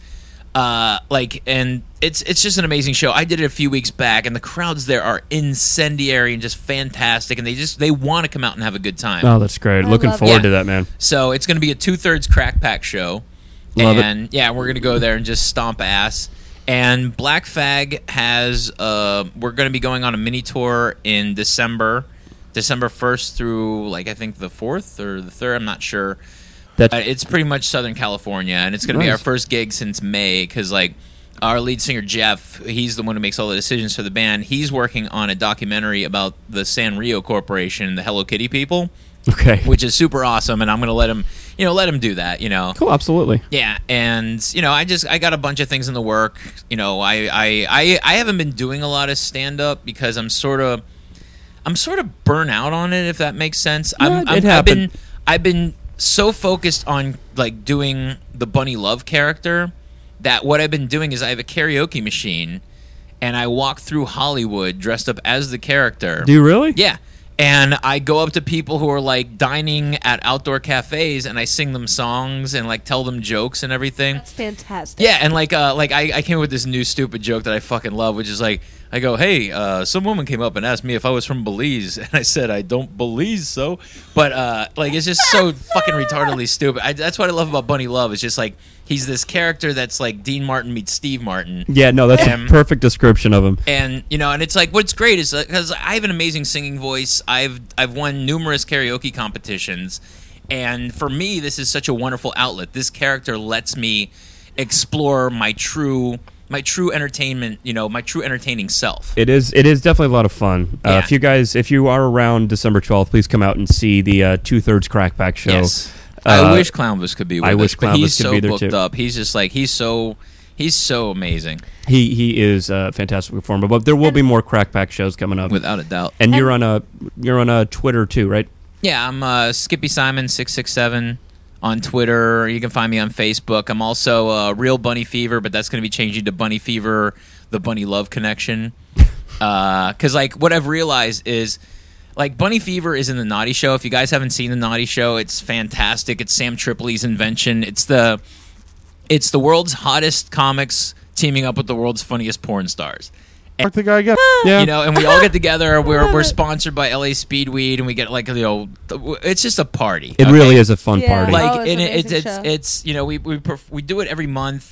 uh like and it's it's just an amazing show. I did it a few weeks back, and the crowds there are incendiary and just fantastic, and they just they want to come out and have a good time. Oh, that's great. I Looking love forward it. to that, man. So it's going to be a two-thirds crack pack show. Love it. and yeah, we're going to go there and just stomp ass. And Black Fag has uh we're going to be going on a mini tour in December December first through, like, I think the fourth or the third, I'm not sure. That's Uh, it's pretty much Southern California, and it's going to be Nice. our first gig since May, because, like, our lead singer, Jeff, he's the one who makes all the decisions for the band. He's working on a documentary about the Sanrio Corporation, the Hello Kitty people, okay. which is super awesome, and I'm going to let him, you know, let him do that, you know. Cool. Absolutely. Yeah, and, you know, I just, I got a bunch of things in the work. You know, I, I, I, I haven't been doing a lot of stand-up because I'm sort of, I'm sort of burnt out on it, if that makes sense. No, I'm, it I'm, I've happened. been, I've been so focused on, like, doing the Bunny Love character that what I've been doing is I have a karaoke machine, and I walk through Hollywood dressed up as the character. Do you really? Yeah. And I go up to people who are, like, dining at outdoor cafes, and I sing them songs and, like, tell them jokes and everything. That's fantastic. Yeah, and like, uh, like I, I came up with this new stupid joke that I fucking love, which is like, I go, hey, uh, some woman came up and asked me if I was from Belize, and I said I don't believe so, but uh, like, it's just so fucking retardedly stupid. I, that's what I love about Bunny Love. It's just like he's this character that's like Dean Martin meets Steve Martin. Yeah. No, that's Um, a perfect description of him. And you know, and it's like what's great is because I have an amazing singing voice. I've I've won numerous karaoke competitions, and for me, this is such a wonderful outlet. This character lets me explore my true my true entertainment. You know, my true entertaining self. It is. It is definitely a lot of fun. Uh, Yeah. if you guys, if you are around December twelfth, please come out and see the uh, Two Thirds Crack Pack show. Yes, Uh, I wish Clownbus could be with I us, wish but Clownbus he's could so be there, booked too. up. He's just like he's so he's so amazing, He he is a fantastic performer. But there will be more Crack Pack shows coming up. without a doubt. and you're on a you're on a Twitter too, right? Yeah, I'm uh, Skippy Simon six six seven on Twitter. You can find me on Facebook. I'm also uh, Real Bunny Fever, but that's going to be changing to Bunny Fever, the Bunny Love Connection. Because, like, what I've realized is, like, Bunny Fever is in the Naughty Show. If you guys haven't seen the Naughty Show, it's fantastic. It's Sam Tripoli's invention. It's the it's the world's hottest comics teaming up with the world's funniest porn stars. Fuck the guy again. Yeah. You know, and we all get together. We're we're sponsored by L A Speedweed, and we get like you know, it's just a party. It okay? really is a fun Yeah. party. Like- Like, Oh, it's and an it, it's amazing it's show. it's you know, we we perf- we do it every month.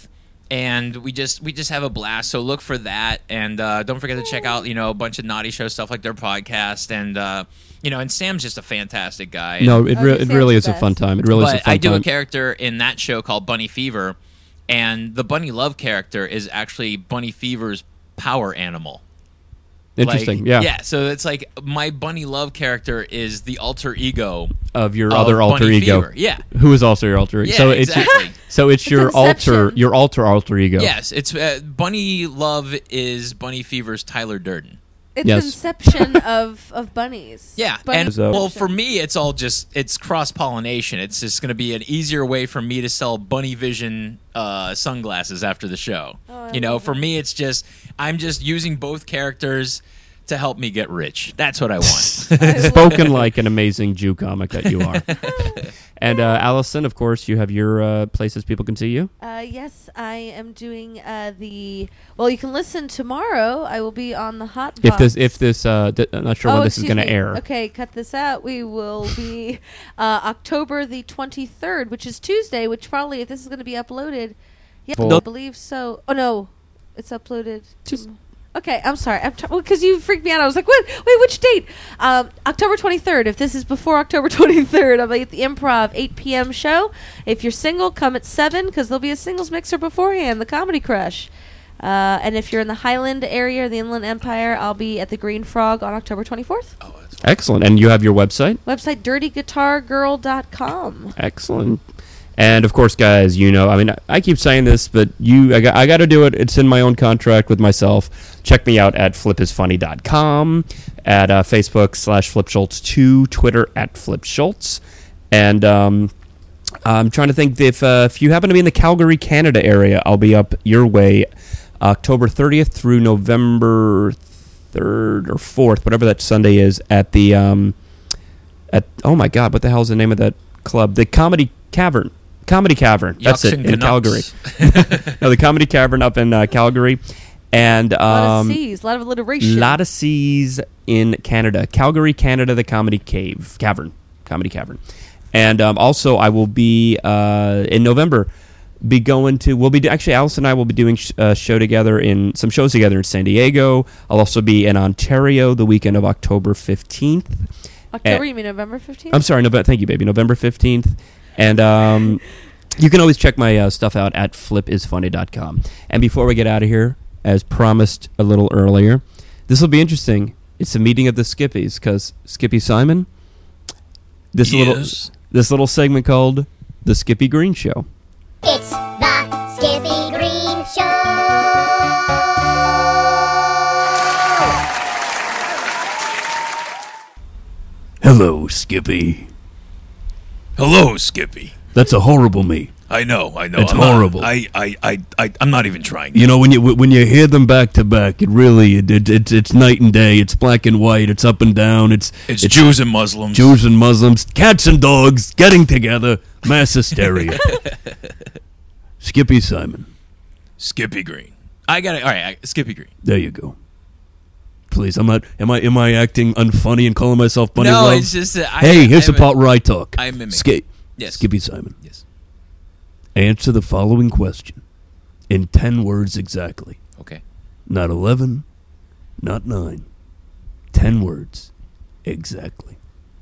and we just we just have a blast. So look for that, and uh, don't forget to check out you know a bunch of Naughty Show stuff like their podcast, and uh, you know, and Sam's just a fantastic guy. No, it, Oh, re- he it really sounds is a the fun best. time. It really is a But fun I do time. a character in that show called Bunny Fever, and the Bunny Love character is actually Bunny Fever's power animal. Interesting, Like, yeah. Yeah, so it's like my Bunny Love character is the alter ego Of your of other alter Bunny ego, Fever. Yeah. who is also your alter ego. Yeah, so it's exactly. so it's, It's your alter Inception. your alter alter ego. Yes, it's uh, Bunny Love is Bunny Fever's Tyler Durden. It's Yes. Inception of of bunnies. Yeah, Bunny and So- well, for me, it's all just it's cross pollination. It's just going to be an easier way for me to sell Bunny Vision uh, sunglasses after the show. Oh, I you know, love for me, it's just I'm just using both characters to help me get rich. That's what I want. I love Spoken it. like an amazing Jew comic that you are. And uh, Allison, of course, you have your uh, places people can see you. Uh, yes, I am doing uh, the. Well, you can listen tomorrow. I will be on the Hot If Box. this, if this, uh, th- I'm not sure oh, when this is excuse going to me. air. Okay, cut this out. We will be uh, October the twenty-third, which is Tuesday. Which probably, if this is going to be uploaded, yeah, Well- I believe so. Oh no, it's uploaded. Just- Okay, I'm sorry. I'm because well, you freaked me out. I was like, "What? Wait, which date?" Um, October twenty-third. If this is before October twenty-third, I'll be at the Improv eight p.m. show. If you're single, come at seven because there'll be a singles mixer beforehand. The Comedy Crush. Uh, and if you're in the Highland area, or the Inland Empire, I'll be at the Green Frog on October twenty-fourth. oh, that's Excellent. And you have your website. Website dirty guitar girl dot com. Excellent. And of course, guys, you know, I mean, I keep saying this, but you, I got, I got to do it. It's in my own contract with myself. Check me out at flip is funny dot com, at uh, Facebook slash Flip Schultz two, Twitter at Flip Schultz. And um, I'm trying to think if uh, if you happen to be in the Calgary, Canada area, I'll be up your way October thirtieth through November third or fourth, whatever that Sunday is, at the, um, at, oh my God, what the hell is the name of that club? The Comedy Cavern. Comedy Cavern. That's Yucks it, and in Calgary. Canucks. No, the Comedy Cavern up in uh, Calgary. And A lot of um, C's, a lot of alliteration. lot of C's in Canada. Calgary, Canada, the Comedy Cave. Cavern. Comedy Cavern. And um, also, I will be, uh, in November, be going to, we'll be, actually, Alice and I will be doing sh- a show together in, some shows together in San Diego. I'll also be in Ontario the weekend of October fifteenth. October, uh, you mean November fifteenth? I'm sorry, November. Thank you, baby. November fifteenth. And um, you can always check my uh, stuff out at flip is funny dot com. And before we get out of here, as promised a little earlier, this will be interesting. It's a meeting of the Skippies, because Skippy Simon, this little Yes. this little segment called The Skippy Green Show. It's the Skippy Green Show. Hello, Skippy. Hello, Skippy. That's a horrible me. I know, I know. It's I'm not- horrible. I, I, I, I, I'm not even trying. You know, when you when you hear them back to back, it really it, it, it's it's night and day. It's black and white. It's up and down. It's It's, Jews and Muslims. Jews and Muslims, cats and dogs getting together, mass hysteria. Skippy Simon. Skippy Green. I got it. All right, I, Skippy Green. There you go. Please, I'm not. Am I? Am I acting unfunny and calling myself Bunny no, Love? it's just that I, hey, here's I, the part where I talk. I mimic. Ski- Yes. Skippy Simon. Yes. Answer the following question in ten words exactly. Okay. Not eleven, not nine. Ten words exactly.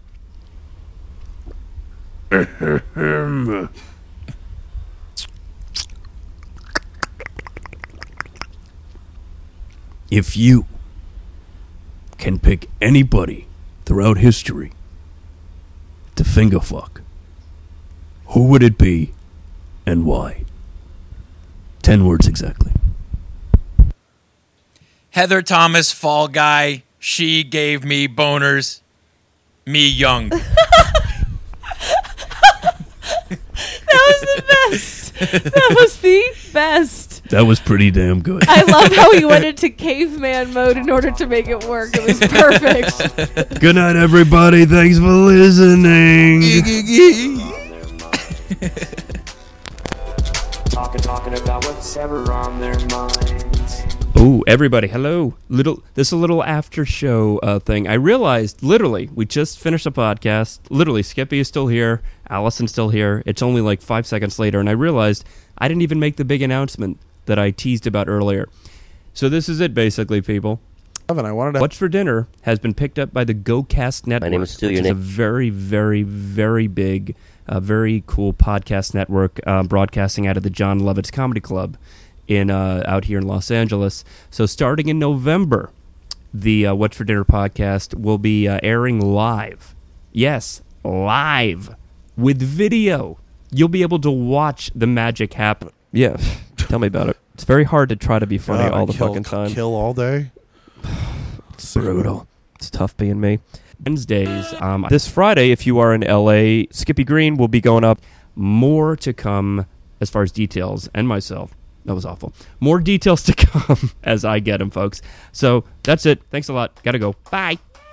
If you can pick anybody throughout history to finger fuck, who would it be and why? Ten words exactly. Heather Thomas, Fall Guy. She gave me boners. Me young. That was the best. That was the best. That was pretty damn good. I love how he went into caveman mode in order to make it work. It was perfect. Good night, everybody. Thanks for listening. Talking, talking about what's ever on their minds. Oh, everybody, hello. Little this is a little after show uh, thing. I realized, literally, we just finished a podcast. Literally, Skippy is still here. Allison's still here. It's only like five seconds later, and I realized I didn't even make the big announcement that I teased about earlier. So this is it, basically, people. I wanted to. What's for Dinner has been picked up by the GoCast Network. My name is Stu, which your is a name? very, very, very big, uh, very cool podcast network uh, broadcasting out of the John Lovitz Comedy Club in uh, out here in Los Angeles. So starting in November, the uh, What's for Dinner podcast will be uh, airing live. Yes, live with video. You'll be able to watch the magic happen. Yeah, tell me about it. It's very hard to try to be funny God, I all the kill, fucking time. Kill all day. Brutal. It's tough being me. Wednesdays. Um, This Friday, if you are in L A, Skippy Green will be going up. more to come as far as details, and myself. That was awful. More details to come as I get them, folks. So that's it. Thanks a lot. Gotta go. Bye.